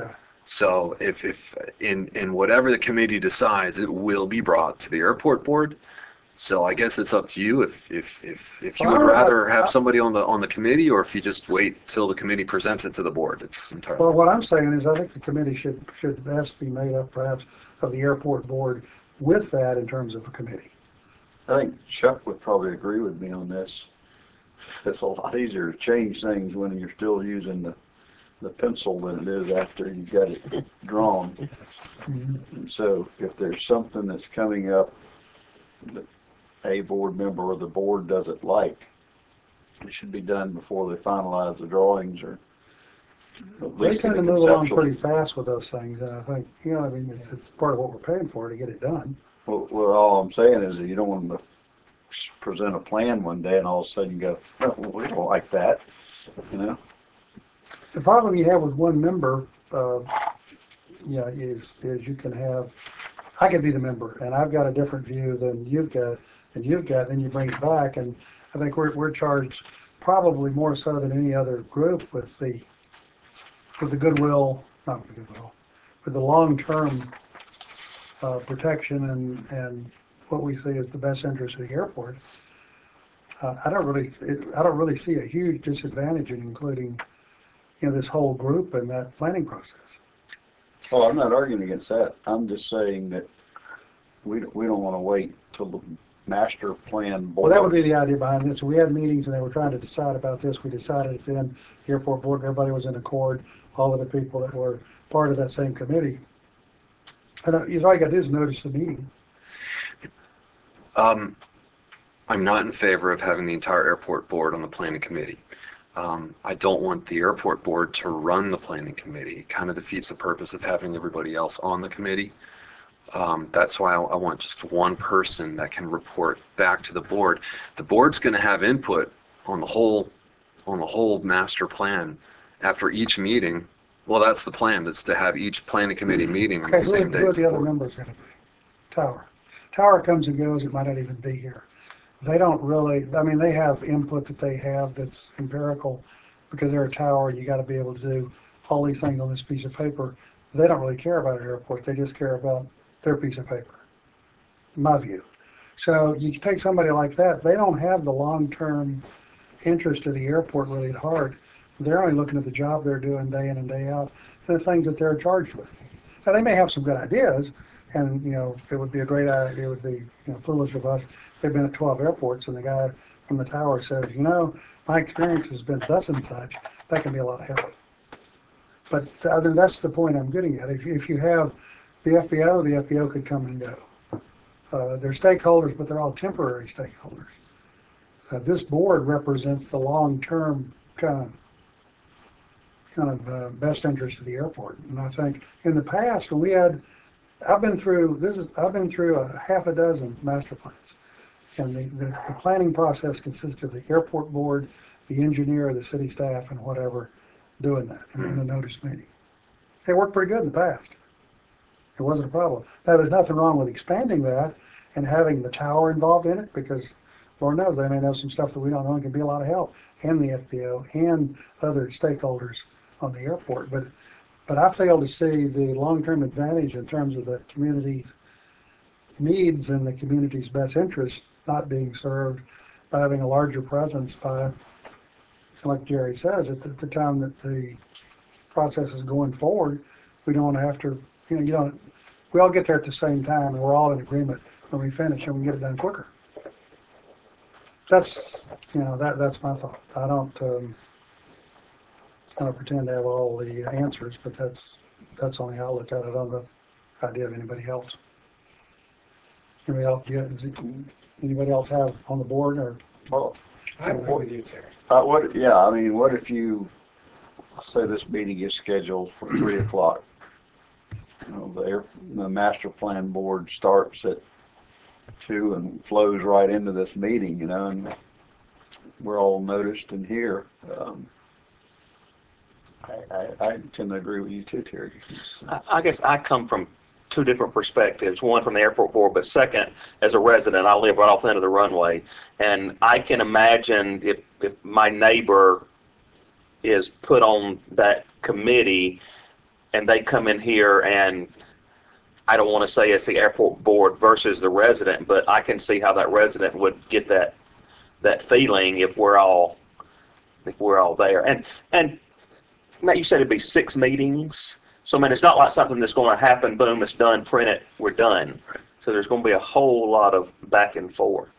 S1: So if, if in, in whatever the committee decides, it will be brought to the airport board. So I guess it's up to you if, if, if, if you would
S3: Well, I-
S1: rather
S3: I-
S1: have somebody on the, on the committee, or if you just wait till the committee presents it to the board. It's entirely.
S3: Well, what I'm saying is I think the committee should, should best be made up perhaps of the airport board with that in terms of a committee.
S2: I think Chuck would probably agree with me on this. It's a lot easier to change things when you're still using the, the pencil than it is after you've got it drawn. And so if there's something that's coming up that a board member or the board doesn't like, it should be done before they finalize the drawings, or at
S3: They
S2: least in
S3: tend to
S2: the
S3: move along
S2: conceptual.
S3: pretty fast with those things, and I think, you know, I mean, it's, it's part of what we're paying for to get it done.
S2: Well, well, all I'm saying is that you don't want them to present a plan one day and all of a sudden go, oh, we don't like that, you know?
S3: The problem you have with one member, uh, yeah, is, is you can have, I could be the member, and I've got a different view than you've got, and you've got, then you bring it back, and I think we're, we're charged probably more so than any other group with the, with the goodwill, not with the goodwill, with the long-term, uh, protection and, and what we see as the best interest of the airport. Uh, I don't really, I don't really see a huge disadvantage in including, you know, this whole group in that planning process.
S2: Oh, I'm not arguing against that. I'm just saying that we, don't- we don't want to wait till the master plan board.
S3: Well, that would be the idea behind this. We had meetings and they were trying to decide about this. We decided at the end, the airport board, everybody was in accord, all of the people that were part of that same committee. And uh, you know, all you gotta do is notice the meeting.
S1: Um, I'm not in favor of having the entire airport board on the planning committee. Um, I don't want the airport board to run the planning committee. It kind of defeats the purpose of having everybody else on the committee. Um, that's why I, I want just one person that can report back to the board. The board's going to have input on the whole, on the whole master plan after each meeting. Well, that's the plan, is to have each planning committee meeting on the
S3: Okay, who are,
S1: same day
S3: who are
S1: as the
S3: the other
S1: board.
S3: members gonna be? Tower. Tower comes and goes, it might not even be here. They don't really, I mean, they have input that they have that's empirical, because they're a tower, you gotta be able to do all these things on this piece of paper. They don't really care about an airport, they just care about their piece of paper, in my view. So you take somebody like that, they don't have the long-term interest of the airport really at heart. They're only looking at the job they're doing day in and day out, the things that they're charged with. Now, they may have some good ideas, and, you know, it would be a great idea, it would be, you know, foolish of us. They've been at twelve airports, and the guy from the tower says, you know, my experience has been thus and such, that can be a lot of help. But I mean, that's the point I'm getting at. If, you- if you have the F B O, the F B O could come and go. Uh, they're stakeholders, but they're all temporary stakeholders. Uh, this board represents the long-term kind of kind of uh, best interest of the airport. And I think in the past, when we had, I've been through, this is, I've been through a half a dozen master plans. And the, the, the planning process consists of the airport board, the engineer, the city staff, and whatever doing that in, in a notice meeting. It worked pretty good in the past. It wasn't a problem. Now, there's nothing wrong with expanding that and having the tower involved in it, because Lord knows they may know some stuff that we don't know and can be a lot of help, and the F B O and other stakeholders on the airport. But but I fail to see the long-term advantage in terms of the community's needs and the community's best interest not being served by having a larger presence by, like Jerry says, at the, the time that the process is going forward, we don't want to have to, you know, you don't, we all get there at the same time and we're all in agreement when we finish and we can get it done quicker. That's, you know, that that's my thought. I don't, um, I don't pretend to have all the answers, but that's, that's only how I look at it. I don't have the idea of anybody else. Anybody else, you got- is it- anybody else have on the board or?
S2: Well,
S6: I agree with you, Terry.
S2: uh, what, yeah, I mean, what if you, say this meeting is scheduled for three o'clock? You know, the air, the master plan board starts at two and flows right into this meeting, you know, and we're all noticed and here. Um, I, I, I tend to agree with you too, Terry.
S4: I, I guess I come from two different perspectives. One from the airport board, but second, as a resident, I live right off the end of the runway, and I can imagine if if my neighbor is put on that committee, and they come in here and I don't want to say it's the airport board versus the resident, but I can see how that resident would get that that feeling if we're all if we're all there. And and Matt, you said it'd be six meetings. So I mean, it's not like something that's going to happen. Boom, it's done. Print it. We're done. So there's going to be a whole lot of back and forth.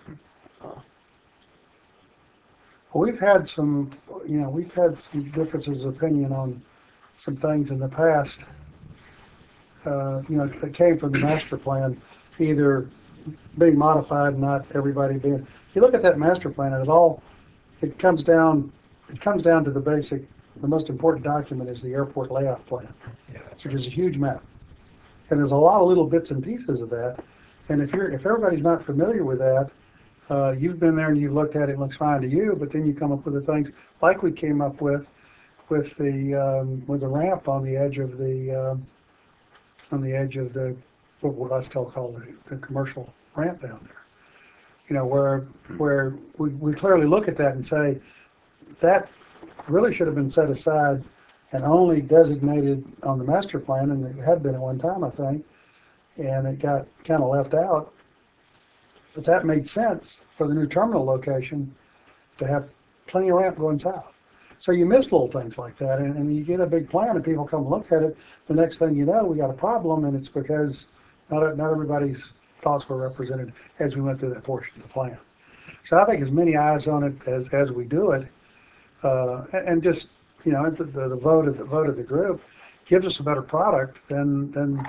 S3: Well, we've had some, you know, we've had some differences of opinion on some things in the past, uh, you know, that came from the master plan, either being modified, not everybody being. If you look at that master plan, and it all, it comes down, it comes down to the basic, the most important document is the airport layout plan,
S6: Yeah, that's
S3: which is a huge map. And there's a lot of little bits and pieces of that. And if you're, if everybody's not familiar with that, uh, you've been there and you've looked at it, it looks fine to you, but then you come up with the things like we came up with, with the, um, with the ramp on the edge of the, um, on the edge of the, what I still call the, the commercial ramp down there. You know, where, where we, we clearly look at that and say, that really should have been set aside and only designated on the master plan, and it had been at one time, I think, and it got kind of left out. But that made sense for the new terminal location to have plenty of ramp going south. So you miss little things like that, and, and you get a big plan and people come look at it, the next thing you know, we got a problem, and it's because not, not everybody's thoughts were represented as we went through that portion of the plan. So I think as many eyes on it as, as we do it, uh, and, and just, you know, the, the, the vote of the vote of the group gives us a better product, then, then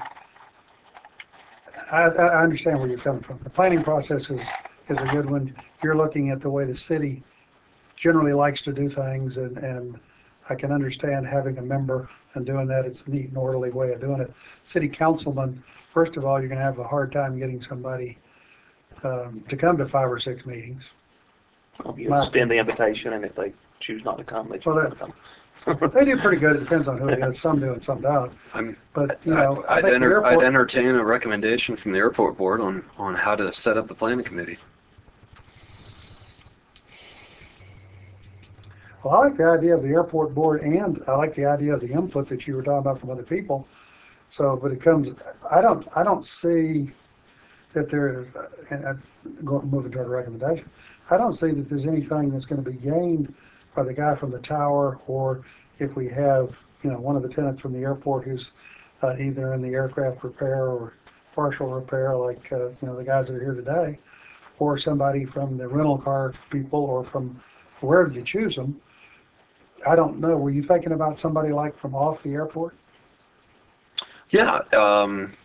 S3: I, I understand where you're coming from. The planning process is, is a good one. You're looking at the way the city generally likes to do things, and, and I can understand having a member and doing that. It's a neat and orderly way of doing it. City councilman, first of all, you're going to have a hard time getting somebody um, to come to five or six meetings.
S4: You
S3: My
S4: extend the invitation, and if they choose not to come, they choose
S3: Well,
S4: not
S3: that-
S4: to come.
S3: They do pretty good. It depends on who it is. Some do and some don't.
S1: I'm,
S3: But, you know, I
S1: I'd,
S3: think the
S1: enter, I'd
S3: airport,
S1: entertain a recommendation from the airport board on, on how to set up the planning committee.
S3: well, I like the idea of the airport board, and I like the idea of the input that you were talking about from other people. So, but it comes, I don't, I don't see that there, and I, going, moving toward a recommendation, I don't see that there's anything that's going to be gained by the guy from the tower, or if we have, you know, one of the tenants from the airport who's uh, either in the aircraft repair or partial repair, like, uh, you know, the guys that are here today, or somebody from the rental car people, or from wherever you choose them. I don't know. Were you thinking about somebody like from off the airport?
S1: Yeah. Um,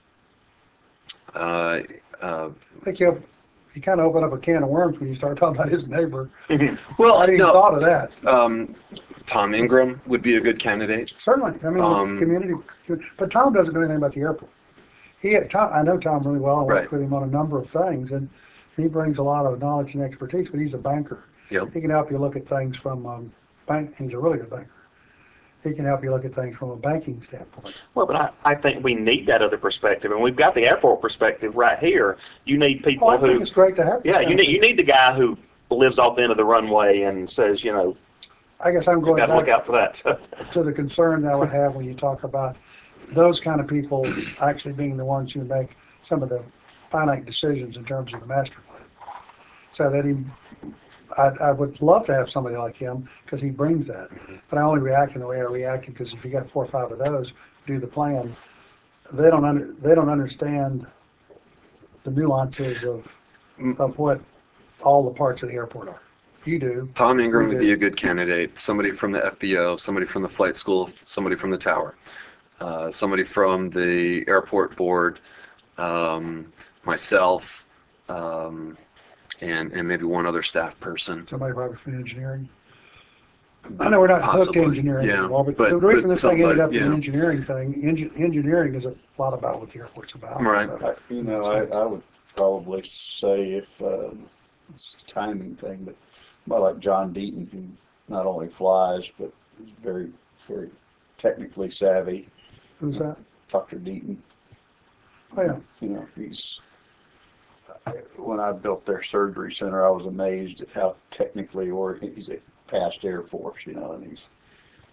S1: uh, uh,
S3: I think you have, you kind of open up a can of worms when you start talking about his neighbor.
S1: well,
S3: I hadn't even
S1: no,
S3: thought of that.
S1: um, Tom Ingram would be a good candidate.
S3: Certainly. I mean,
S1: Um,
S3: it's community, but Tom doesn't know anything about the airport. He, Tom, I know Tom really well. I worked
S1: Right.
S3: with him on a number of things, and he brings a lot of knowledge and expertise, but he's a banker.
S1: Yep.
S3: He can help you look at things from, um, bank, he's a really good banker. He can help you look at things from a banking standpoint.
S4: Well, but I, I think we need that other perspective, and we've got the airport perspective right here. You need people
S3: Oh, I
S4: who,
S3: think it's great to have.
S4: yeah, you need you need the guy who lives off the end of the runway and says, you know,
S3: I guess I'm
S4: you've
S3: going
S4: got to look
S3: back
S4: out for that.
S3: to the concern that I would have when you talk about those kind of people actually being the ones who make some of the finite decisions in terms of the master plan. So that he, I, I would love to have somebody like him because he brings that. But I only react in the way I reacted because if you got four or five of those do the plan, they don't under, they don't understand the nuances of of what all the parts of the airport are. You do.
S1: Tom Ingram
S3: We
S1: would
S3: do.
S1: be a good candidate. Somebody from the F B O, somebody from the flight school, somebody from the tower, uh, somebody from the airport board, um, myself, um, and and maybe one other staff person.
S3: Somebody probably from engineering. I know we're not hooked
S1: Possibly,
S3: to engineering
S1: yeah,
S3: anymore, but,
S1: but-
S3: the reason
S1: but
S3: this thing ended
S1: somebody,
S3: up in an
S1: yeah.
S3: engineering thing, engi- engineering is a lot about what the airport's about.
S1: Right.
S3: So,
S2: I, you know, I, I would probably say if, um, it's a timing thing, but somebody like John Deaton, who not only flies, but is very, very technically savvy.
S3: Who's that?
S2: Doctor Deaton.
S3: Oh, yeah.
S2: You know, he's, when I built their surgery center, I was amazed at how technically, or he's a past Air Force, you know, and he's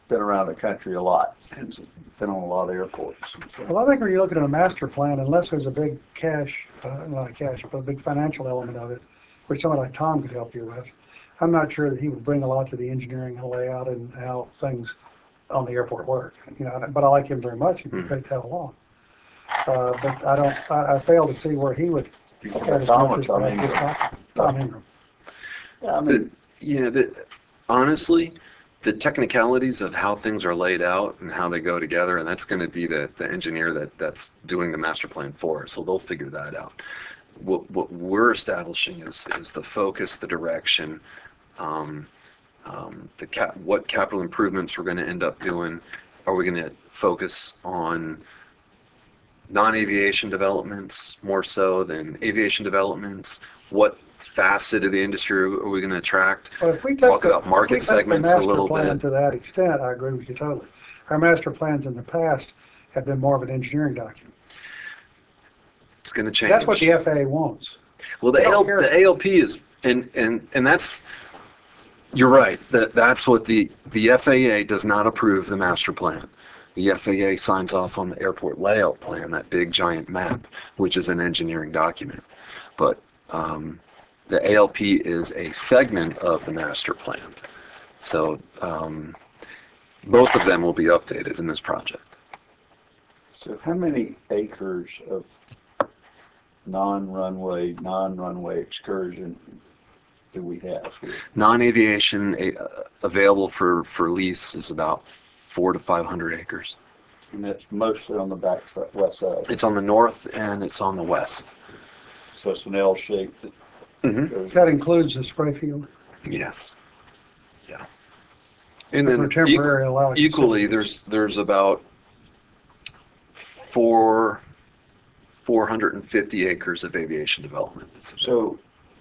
S2: been around the country a lot and been on a lot of airports. So,
S3: Well, I think when you're looking at a master plan, unless there's a big cash, uh, not cash, but a big financial element of it, which someone like Tom could help you with, I'm not sure that he would bring a lot to the engineering and layout and how things on the airport work. You know, but I like him very much. He'd be great to have along. Uh, but I don't, I, I fail to see where he would.
S2: you
S3: add
S2: got
S3: his
S2: Tom or
S3: interest
S2: Tom
S3: in
S2: Ingram?
S3: Tom- Tom Ingram.
S2: Yeah, I mean,
S1: Yeah, the, honestly, the technicalities of how things are laid out and how they go together, and that's going to be the, the engineer that, that's doing the master plan for us, so they'll figure that out. What, what we're establishing is, is the focus, the direction, um, um, the cap, what capital improvements we're going to end up doing. Are we going to focus on non-aviation developments more so than aviation developments? What facet of the industry are we going to attract?
S3: Well, if we take
S1: Talk
S3: the-
S1: about market
S3: if we take the
S1: segments a little
S3: master plan
S1: bit.
S3: to that extent, I agree with you totally. Our master plans in the past have been more of an engineering document.
S1: It's going to change.
S3: That's what the F A A wants.
S1: Well, the,
S3: They don't
S1: A L,
S3: care.
S1: the A L P is, and, and, and that's, you're right, that, that's what the, the F A A does not approve the master plan. The F A A signs off on the airport layout plan, that big giant map, which is an engineering document. But um, the A L P is a segment of the master plan. So um, both of them will be updated in this project.
S2: so how many acres of non-runway, non-runway excursion do we have here?
S1: Non-aviation uh, available for, for lease is about four to five hundred acres.
S2: And that's mostly on the back side, west side.
S1: It's on the north and it's on the west.
S2: So it's an L shape that
S1: Mm-hmm.
S2: goes.
S3: That includes the spray field.
S1: Yes. Yeah. And
S3: For
S1: then
S3: temporary
S1: equ-
S3: allowance.
S1: equally, there's there's about four four hundred and fifty acres of aviation development. That's
S2: So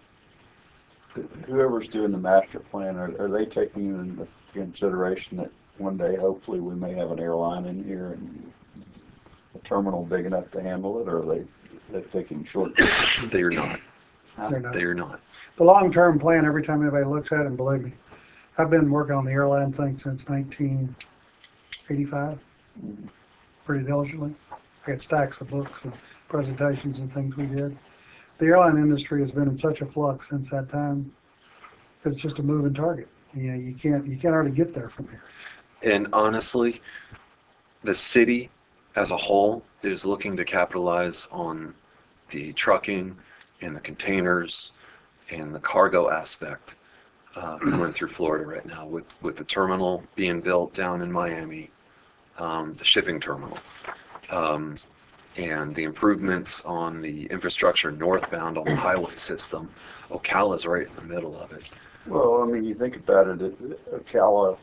S2: whoever's doing the master plan, are, are they taking into consideration that one day, hopefully, we may have an airline in here and a terminal big enough to handle it, or are they, they're thinking short?
S1: they are not.
S3: They're not.
S1: They are not.
S3: The long-term plan, every time anybody looks at it, and believe me, I've been working on the airline thing since nineteen eighty-five, pretty diligently. I got stacks of books and presentations and things we did. The airline industry has been in such a flux since that time. It's just a moving target. You know, you can't, you can't hardly get there from here.
S1: And honestly, the city as a whole is looking to capitalize on the trucking and the containers and the cargo aspect uh, coming through Florida right now with, with the terminal being built down in Miami, um, the shipping terminal, um, and the improvements on the infrastructure northbound on the highway system. Ocala's right in the middle of it.
S2: Well, I mean, you think about it, it- Ocala,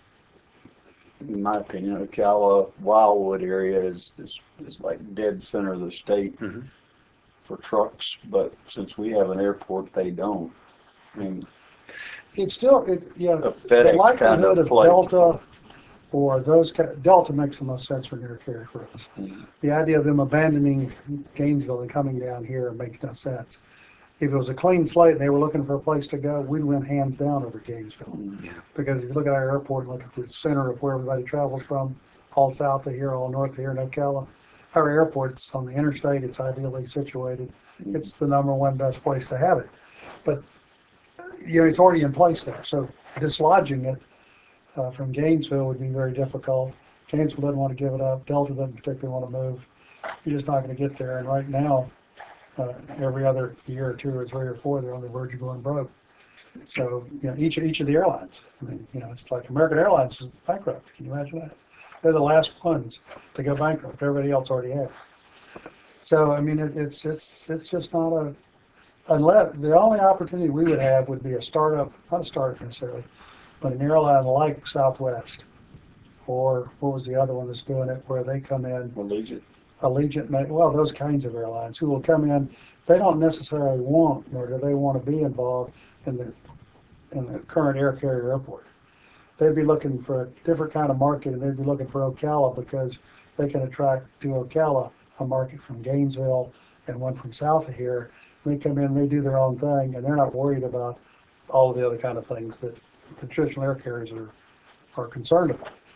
S2: in my opinion, Ocala, Wildwood area is, is, is like dead center of the state
S1: Mhm.
S2: for trucks, but since we have an airport, they don't. I mean,
S3: It's still, it, yeah,
S2: A
S3: the
S2: FedEx kind
S3: likelihood
S2: of
S3: of
S2: flight.
S3: Delta or those, ca- Delta makes the most sense for near carrier for us.
S2: Mhm.
S3: The idea of them abandoning Gainesville and coming down here makes no sense. If it was a clean slate and they were looking for a place to go, we'd win hands down over Gainesville.
S1: Yeah.
S3: Because if you look at our airport and look at the center of where everybody travels from, all south of here, all north of here in Ocala, our airport's on the interstate, it's ideally situated. It's the number one best place to have it. But, you know, it's already in place there, so dislodging it uh, from Gainesville would be very difficult. Gainesville doesn't want to give it up, Delta doesn't particularly want to move. You're just not going to get there, and right now, uh, every other year or two or three or four, they're on the verge of going broke. So, you know, each, each of the airlines, I mean, you know, it's like American Airlines is bankrupt. Can you imagine that? They're the last ones to go bankrupt. Everybody else already has. So, I mean, it, it's, it's, it's just not a, unless, the only opportunity we would have would be a startup, not a startup necessarily, but an airline like Southwest. Or what was the other one that's doing it, where they come in,
S2: Allegiant.
S3: Allegiant, may- well, those kinds of airlines who will come in, they don't necessarily want, nor do they want to be involved in the, in the current air carrier airport. They'd be looking for a different kind of market, and they'd be looking for Ocala because they can attract to Ocala a market from Gainesville and one from south of here. They come in, they do their own thing, and they're not worried about all of the other kind of things that the traditional air carriers are, are concerned about.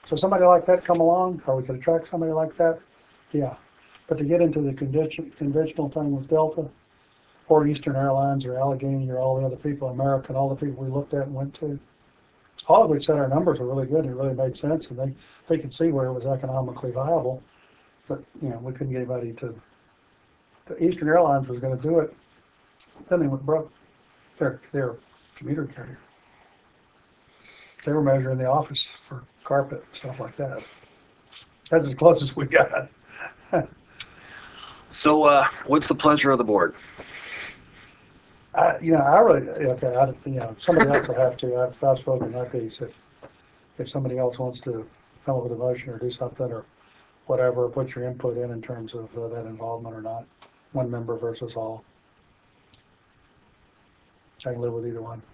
S3: So somebody like that come along, or we could attract somebody like that, yeah. But to get into the convention, conventional thing with Delta, or Eastern Airlines, or Allegheny, or all the other people, American, all the people we looked at and went to, all of which said our numbers were really good, and it really made sense, and they, they could see where it was economically viable. But, you know, we couldn't get anybody to, the Eastern Airlines was gonna do it, then they went broke. They're, they're a commuter carrier. They were measuring the office for carpet and stuff like that. That's as close as we got.
S1: So, uh, what's the pleasure of the board?
S3: I, you know, I really, okay, I, you know, somebody else will have to, I've, I've spoken my piece. If, if somebody else wants to come up with a motion or do something or whatever, put your input in in terms of uh, that involvement or not, one member versus all. I can live with either one.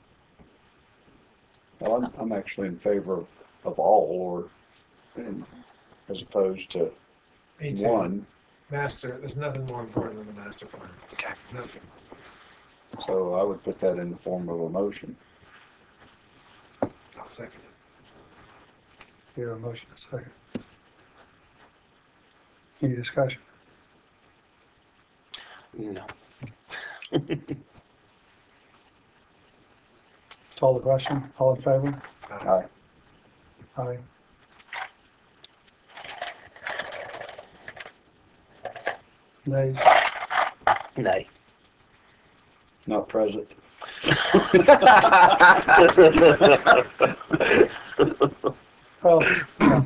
S2: Well, I'm, I'm actually in favor of, of all, or, and, as opposed to
S6: Me too.
S2: one.
S6: Master, there's nothing more important than the master plan.
S1: Okay.
S6: Nothing.
S2: So I would put that in the form of a motion.
S6: I'll second it.
S3: Here, a motion, a second. Any discussion?
S4: No.
S3: Call the question. All in favor?
S2: Aye.
S3: Aye. Nays?
S4: Nay.
S2: Not present.
S3: Well, yeah.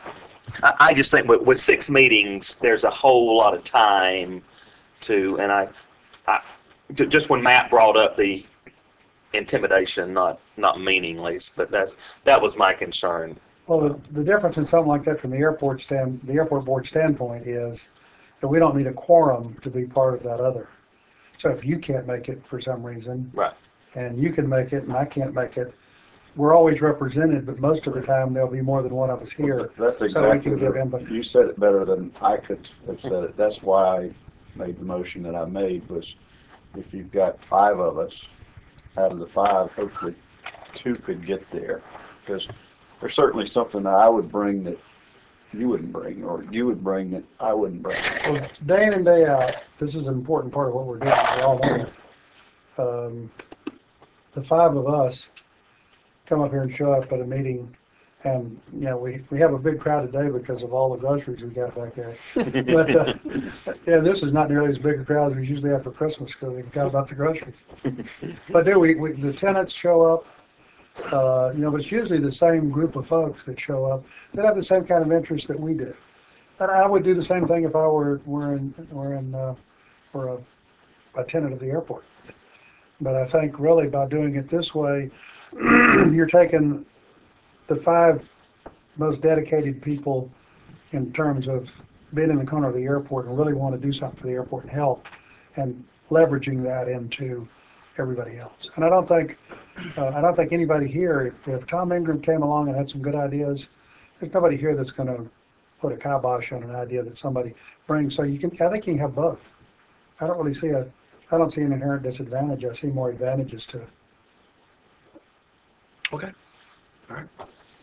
S4: I, I just think with, with six meetings, there's a whole lot of time to, and I, I, ju- just when Matt brought up the intimidation, not, not meaningly, but that's, that was my concern.
S3: Well, the, the difference in something like that from the airport stand, the airport board standpoint is that we don't need a quorum to be part of that other. So if you can't make it for some reason,
S4: Right.
S3: and you can make it and I can't make it, we're always represented, but most of the time there'll be more than one of us here.
S2: That's
S3: So we
S2: exactly,
S3: can give
S2: the-
S3: input.
S2: you said it better than I could have said it. That's why I made the motion that I made, was if you've got five of us, out of the five, hopefully two could get there. Because there's certainly something that I would bring that you wouldn't bring, or you would bring that I wouldn't bring.
S3: Well, day in and day out, this is an important part of what we're doing. We all know that. Um, the five of us come up here and show up at a meeting, and you know we we have a big crowd today because of all the groceries we got back there. But uh, yeah, this is not nearly as big a crowd as we usually have for Christmas because we forgot about the groceries. But do we, we the tenants show up? Uh, you know, but it's usually the same group of folks that show up that have the same kind of interest that we do. And I would do the same thing if I were were in were in uh, were a, a tenant of the airport. But I think really by doing it this way, you're taking the five most dedicated people in terms of being in the corner of the airport and really want to do something for the airport and help, and leveraging that into everybody else. And I don't think uh, I don't think anybody here, if, if Tom Ingram came along and had some good ideas, there's nobody here that's going to put a kibosh on an idea that somebody brings. So you can, I think you can have both. I don't really see a, I don't see an inherent disadvantage. I see more advantages to it.
S1: Okay. All right.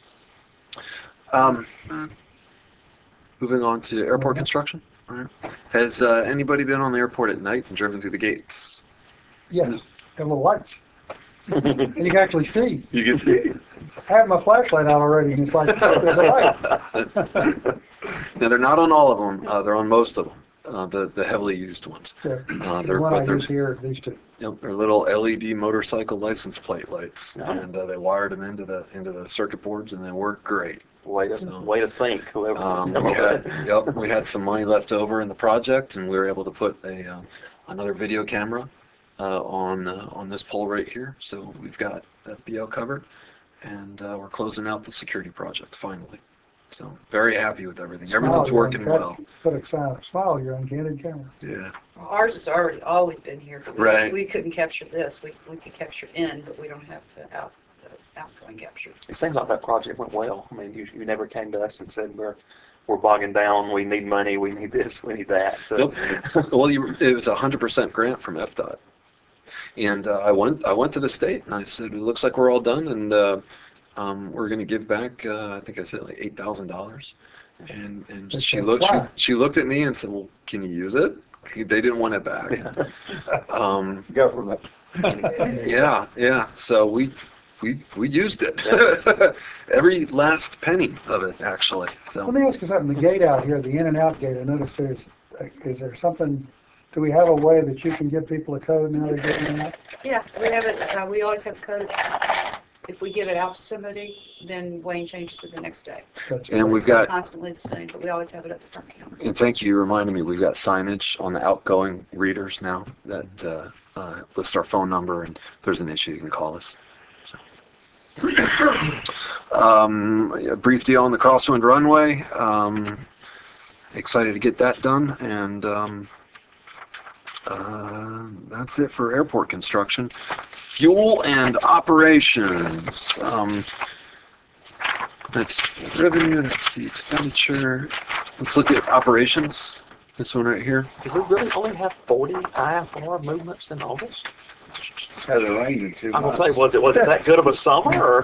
S1: Um, moving on to airport construction. All right. Has uh, anybody been on the airport at night and driven through the gates?
S3: Yes, have little lights. And you can actually see.
S1: You can see.
S3: I have my flashlight out already, and it's like, oh, there's a light.
S1: Now they're not on all of them. Uh, they're on most of them. Uh, the the heavily used ones.
S3: Yeah.
S1: Uh,
S3: The
S1: they're
S3: one I
S1: but they're
S3: use here, these two.
S1: Yep, they're little L E D motorcycle license plate lights,
S4: Oh.
S1: and uh, they wired them into the into the circuit boards, and they work great.
S4: Way to,
S1: So,
S4: way to think, whoever.
S1: Um, we had yep, we had some money left over in the project, and we were able to put a uh, another video camera uh, on uh, on this pole right here. So we've got that B O covered, and uh, we're closing out the security project finally. So very happy with everything. Everything's
S3: Smile, you're
S1: working
S3: on
S1: well.
S3: ca- Put a sign, smile, you're on candid camera.
S1: Yeah.
S7: Well, ours has already always been here. But we,
S1: Right.
S7: We couldn't capture this. We, we could capture in, but we don't have the out, the outgoing capture.
S4: It seems like that project went well. I mean, you, you never came to us and said we're we're bogging down. We need money. We need this. We need that. So,
S1: Yep. Well, you, it was a hundred percent grant from F D O T, and uh, I went I went to the state and I said, it looks like we're all done, and uh, um, we're going to give back, uh, I think I said like eight thousand dollars. And, and
S3: That's
S1: she
S3: a
S1: looked, she,
S3: lot.
S1: she looked at me and said, well, can you use it? They didn't want it back. Um,
S2: Government.
S1: yeah, yeah. So we, we, we used it. Every last penny of it, actually.
S3: Let
S1: So
S3: me ask you something, the gate out here, the in and out gate, I noticed there's, uh, is there something, do we have a way that you can give people a code now to get in and out?
S7: Yeah, we have it, uh, we always have the code. If we give it out to somebody, then Wayne changes it the next day.
S3: That's
S1: And
S3: great.
S1: we've
S7: It's not
S1: got,
S7: constantly the same, but we always have it at the front counter.
S1: and thank you, you reminded me, we've got signage on the outgoing readers now that uh, uh, list our phone number, and if there's an issue, you can call us. So. um, a brief deal on the Crosswind runway. Um, excited to get that done, and um, uh, that's it for airport construction. Fuel and operations. Um, that's revenue, that's the expenditure. Let's look at operations. This one right here.
S4: Did we really only have forty I F R movements in August?
S2: Hasn't rained in two
S4: I'm gonna
S2: months.
S4: say, was it was it that good of a summer, or?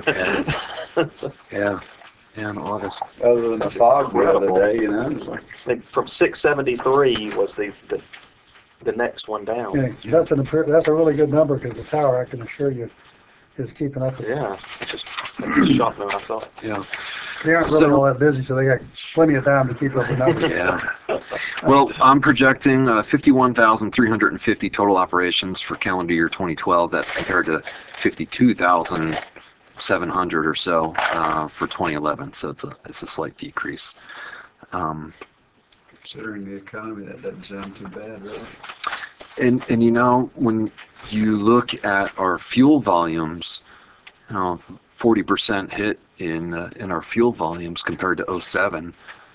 S1: Yeah, yeah, in August.
S2: Other than the fog the other
S4: Incredible.
S2: day, you know, it's like,
S4: I think from six seventy-three was the, the the next one down.
S3: Yeah, that's an, impre- that's a really good number, because the tower, I can assure you, is keeping up with it.
S4: Yeah, it just, it just shocked me when I saw it.
S1: Yeah.
S3: They aren't really
S1: So-
S3: all that busy, so they got plenty of time to keep up with numbers.
S1: Yeah. Well, I'm projecting uh, fifty-one thousand three hundred fifty total operations for calendar year twenty twelve. That's compared to fifty-two thousand seven hundred or so uh, for twenty eleven. So it's a it's a slight decrease. Um,
S2: considering the economy, that doesn't sound too bad, really.
S1: and and you know, when you look at our fuel volumes, you know, forty percent hit in uh, in our fuel volumes compared to oh seven.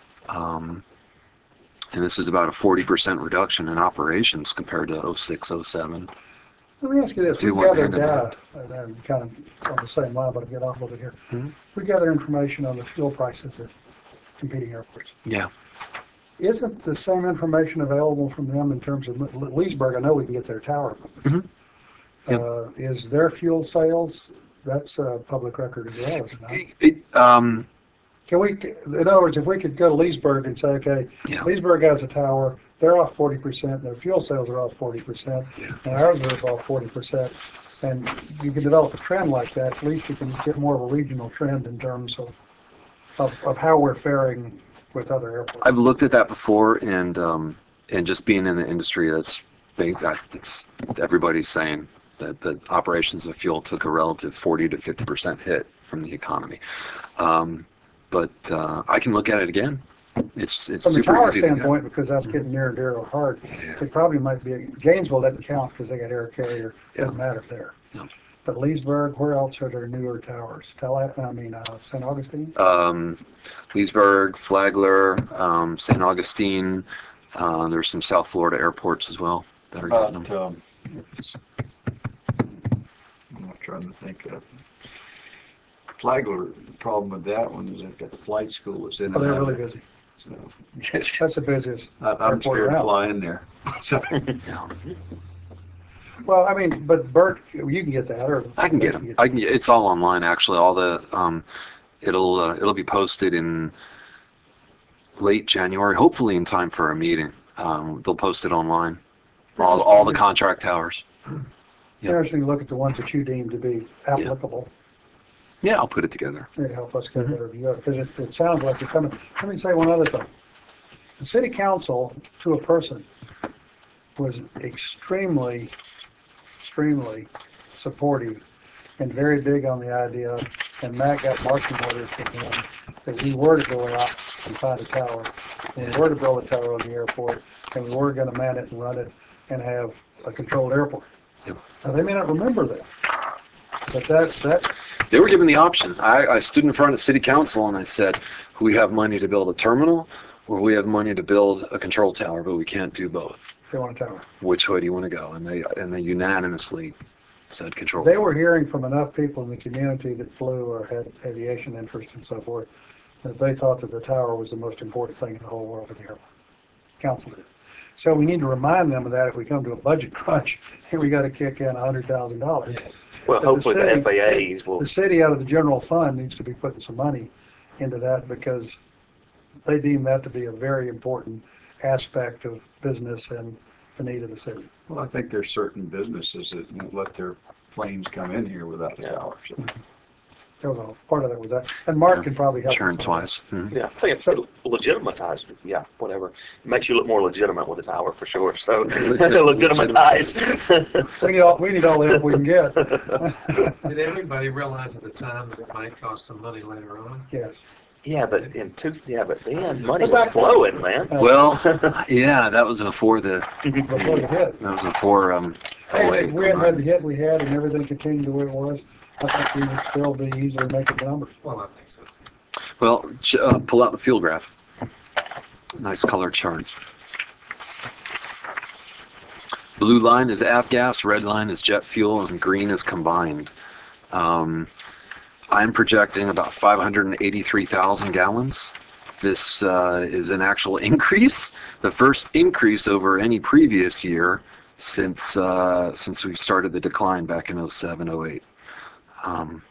S1: Um, and this is about a forty percent reduction in operations compared to oh six, oh seven.
S3: Let me ask you this,
S1: Do
S3: we
S1: one
S3: gather
S1: hand in
S3: data, and I'm kind of on the same line, but I'll get off a little bit here.
S1: Mhm.
S3: We gather information on the fuel prices at competing airports.
S1: Yeah.
S3: Isn't the same information available from them in terms of, Leesburg, I know we can get their tower.
S1: Mhm. Yep.
S3: Uh, is their fuel sales, that's a public record as well, is it not?
S1: It, um,
S3: Can we, in other words, if we could go to Leesburg and say, okay,
S1: Yeah.
S3: Leesburg has a tower, they're off forty percent, their fuel sales are off forty percent,
S1: Yeah.
S3: and ours are off forty percent, and you can develop a trend like that, at least you can get more of a regional trend in terms of, of, of how we're faring with other airports.
S1: I've looked at that before, and um, and just being in the industry, that's big. That it's everybody's saying that the operations of fuel took a relative forty to fifty percent hit from the economy. Um, but uh, I can look at it again. It's it's
S3: From a
S1: super
S3: tower
S1: easy to get.
S3: standpoint, because that's getting near and dear to our heart,
S1: Yeah.
S3: it probably might be, Gainesville doesn't count because they got air carrier, doesn't
S1: Yeah.
S3: matter there.
S1: Yeah.
S3: But Leesburg, where else are there newer towers? Tell, I mean, uh, Saint Augustine?
S1: Um, Leesburg, Flagler, um, Saint Augustine. Uh, there's some South Florida airports as well that are getting
S2: About,
S1: them.
S2: um, it's- I'm not trying to think of. Flagler, the problem with that one is they've got the flight school that's in
S3: Oh,
S2: and
S3: they're
S2: out of
S3: really
S2: it.
S3: busy.
S2: So,
S3: That's the busiest
S2: I- I'm
S3: airport
S2: scared to
S3: around.
S2: fly in there. So,
S1: Yeah.
S3: Well, I mean, but Bert, you can get that, or.
S1: I can
S3: they
S1: get them. I can. Get, it's all online actually. All the um, it'll uh, it'll be posted in late January, hopefully in time for a meeting. Um, they'll post it online. All all the contract towers. Yep.
S3: Interesting to look at the ones that you deem to be applicable.
S1: Yeah, I'll put it together.
S3: It'd help us get a
S1: Mhm.
S3: better view of it, because it, it sounds like you're coming. Let me say one other thing. The city council, to a person, was extremely, extremely supportive and very big on the idea, and Matt got marching orders from him, that we were to go out and find a tower, and we were to build a tower on the airport, and we were gonna man it and run it and have a controlled airport.
S1: Yep.
S3: Now, they may not remember that, but that, that,
S1: They were given the option. I, I stood in front of city council and I said, we have money to build a terminal, or we have money to build a control tower, but we can't do both.
S3: they want a tower.
S1: Which way do you want to go? And they and they unanimously said control.
S3: They
S1: tower.
S3: were hearing from enough people in the community that flew or had aviation interest and so forth, that they thought that the tower was the most important thing in the whole world for the airport. Council did. So we need to remind them of that if we come to a budget crunch, and we gotta kick in a hundred thousand dollars.
S6: Yes.
S4: Well,
S3: But the
S4: hopefully the
S3: city-
S4: F A As will,
S3: The city out of the general fund needs to be putting some money into that because they deem that to be a very important aspect of business and the need of the city.
S2: Well, I think there's certain businesses that won't let their planes come in here without the
S4: Yeah.
S2: tower. So
S3: That was all, part of that was that. And Mark can probably help. us
S1: Turn
S3: on that.
S1: twice. Mhm.
S4: yeah, I think it's legitimatized, yeah, whatever. It makes you look more legitimate with the tower for sure, so legitimatized.
S3: We need all, we need all the help we can get.
S6: Did everybody realize at the time that it might cost some money later on?
S3: Yes.
S4: Yeah, but in two, yeah, but then money
S3: Was
S4: was
S3: that-
S4: flowing, man.
S1: Well, yeah, that was before the,
S3: Before the hit.
S1: that was before, um,
S3: Hey,
S1: oh
S3: if
S1: wait.
S3: we hadn't had the hit we had and everything continued the way it was, I think we would still be easily making the numbers.
S6: Well, I think so too.
S1: Well, ch- uh, pull out the fuel graph. Nice color chart. Blue line is avgas, red line is jet fuel, and green is combined. Um, I'm projecting about five hundred eighty-three thousand gallons. This uh, is an actual increase, the first increase over any previous year since uh, since we started the decline back in oh seven, oh eight. Um,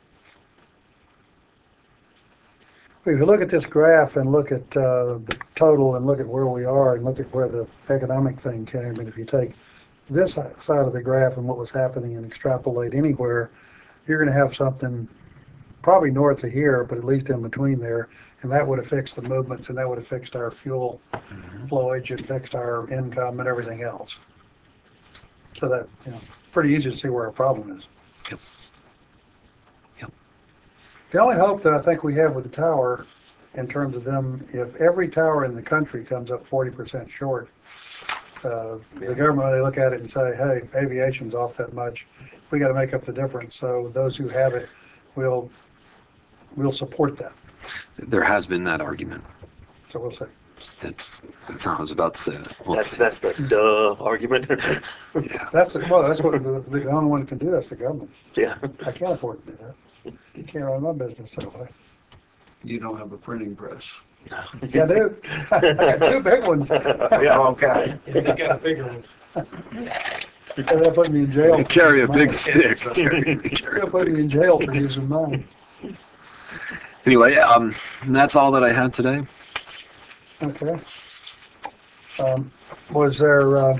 S3: If you look at this graph and look at uh, the total and look at where we are and look at where the economic thing came, and if you take this side of the graph and what was happening and extrapolate anywhere, you're going to have something probably north of here, but at least in between there, and that would have fixed the movements and that would have fixed our fuel flowage and fixed our income and everything else. So that, you know, pretty easy to see where our problem is.
S1: Yep. Yep.
S3: The only hope that I think we have with the tower, in terms of them, if every tower in the country comes up forty percent short, uh, the government, they look at it and say, hey, aviation's off that much, we gotta make up the difference, so those who have it will, will support that.
S1: there has been that argument.
S3: So we'll see.
S1: That's, that's not what I was about to say. We'll
S4: That's,
S1: see.
S4: that's the duh argument.
S1: Yeah.
S3: That's, the- well, that's what, the, the only one that can do that's the government.
S4: Yeah.
S3: I can't afford to do that. You can't run my business that way.
S2: you don't have a printing press.
S3: Yeah, I do. I got two big ones.
S4: Yeah, okay.
S6: You got a bigger one.
S3: They'll put me in jail.
S1: They
S3: for
S1: carry a
S3: using
S1: big
S3: mine.
S1: stick. They carry
S3: They'll
S1: a
S3: put
S1: big
S3: me in
S1: stick.
S3: jail for using mine.
S1: Anyway, um, that's all that I had today.
S3: Okay. Um, was there, uh,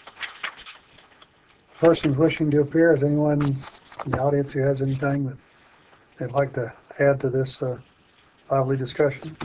S3: persons wishing to appear? Is anyone in the audience who has anything that they'd like to add to this, uh, lively discussion?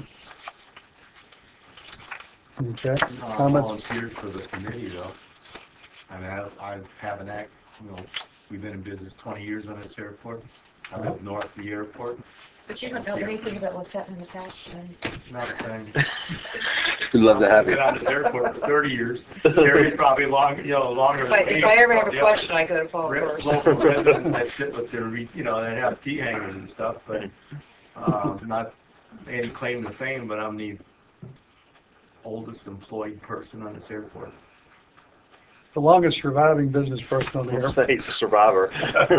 S3: Okay,
S8: I
S3: comments?
S8: volunteered for the committee though. I mean, I, I have an act, you know, we've been in business twenty years on this airport. I live north of the airport.
S7: But you don't know anything about what's happening in the town today.
S8: Not saying.
S1: We'd love to have
S8: I've been
S1: you.
S8: on this airport for thirty years. Gary's probably long, you know, longer
S7: If
S8: than
S7: I,
S8: me.
S7: if I ever have
S8: So
S7: a
S8: the
S7: question,
S8: other
S7: I go to Paul
S8: re-
S7: first.
S8: Local residents I sit with, their, re- you know, they have tea hangers and stuff, but, um, not any claim to fame, but I'm the oldest employed person on this airport.
S3: The longest surviving business person on the
S4: I'll say
S3: airport.
S4: he's a survivor.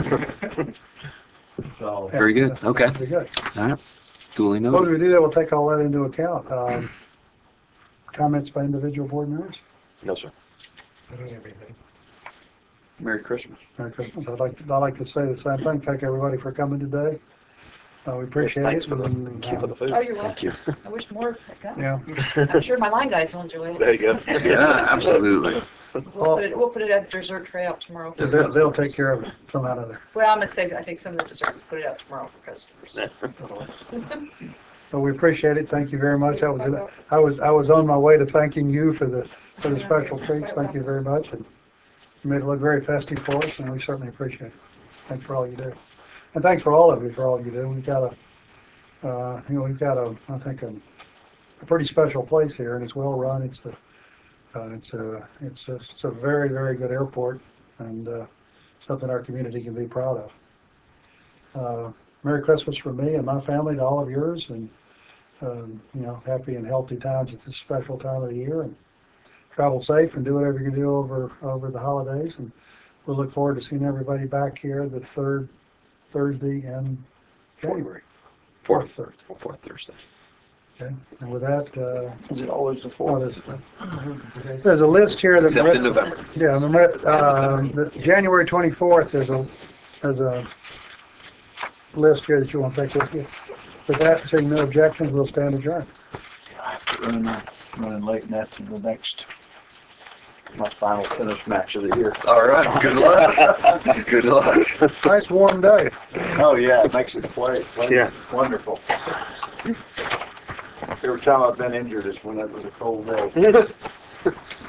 S8: So.
S1: Very good.
S3: Yeah,
S1: Okay.
S3: Very good.
S1: All right. Duly
S3: What
S1: noted.
S3: do we do that? We'll take all that into account. Um, comments by individual board members?
S4: No, sir.
S6: I don't have anything.
S2: Merry Christmas.
S3: Merry Christmas. I'd like, to- I'd like to say the same thing. Thank everybody for coming today. Uh, we appreciate
S4: Thanks
S3: it.
S4: for the,
S3: and,
S4: thank you for the
S3: uh,
S4: food.
S7: Oh, you're
S1: Thank
S7: welcome.
S1: you.
S7: I wish more had come.
S3: Yeah.
S7: I'm sure my line guys will enjoy it.
S4: There you go.
S1: Yeah, absolutely.
S7: We'll put it, we'll put it at dessert tray out tomorrow. for
S3: They'll, they'll
S7: customers.
S3: take care of it somehow or other.
S7: Well, I'm gonna say, that I think some of the desserts, put it out tomorrow for customers.
S3: But we appreciate it. Thank you very much. I was, I was, I was on my way to thanking you for the, for the special treats. Thank you very much. And you made it look very festive for us, and we certainly appreciate it. Thanks for all you do. And thanks for all of you for all you do. We've got a, uh, you know, we've got a, I think, a, a pretty special place here, and it's well run. It's a, uh, it's a, it's a, it's a very, very good airport, and, uh, something our community can be proud of. Uh, Merry Christmas from me and my family to all of yours, and, um, you know, happy and healthy times at this special time of the year, and travel safe and do whatever you can do over, over the holidays, and we'll look forward to seeing everybody back here the third Thursday in January. Fourth Thursday.
S1: Fourth Thursday.
S3: Okay, and with that, uh,
S2: Is it always the
S3: oh,
S2: fourth?
S3: there's, there's a list here that.
S1: Except in November.
S3: Yeah, the, uh, the January twenty-fourth, there's a, there's a list here that you want to take with you. With that, seeing no objections, we'll stand adjourned.
S2: I have to run, uh, running late, and that's the next, my final tennis match of the year.
S1: All right. Good luck. Good luck.
S3: Nice warm day.
S2: Oh, yeah, it makes it play, play
S4: Yeah.
S2: wonderful. Every time I've been injured is when it was a cold day.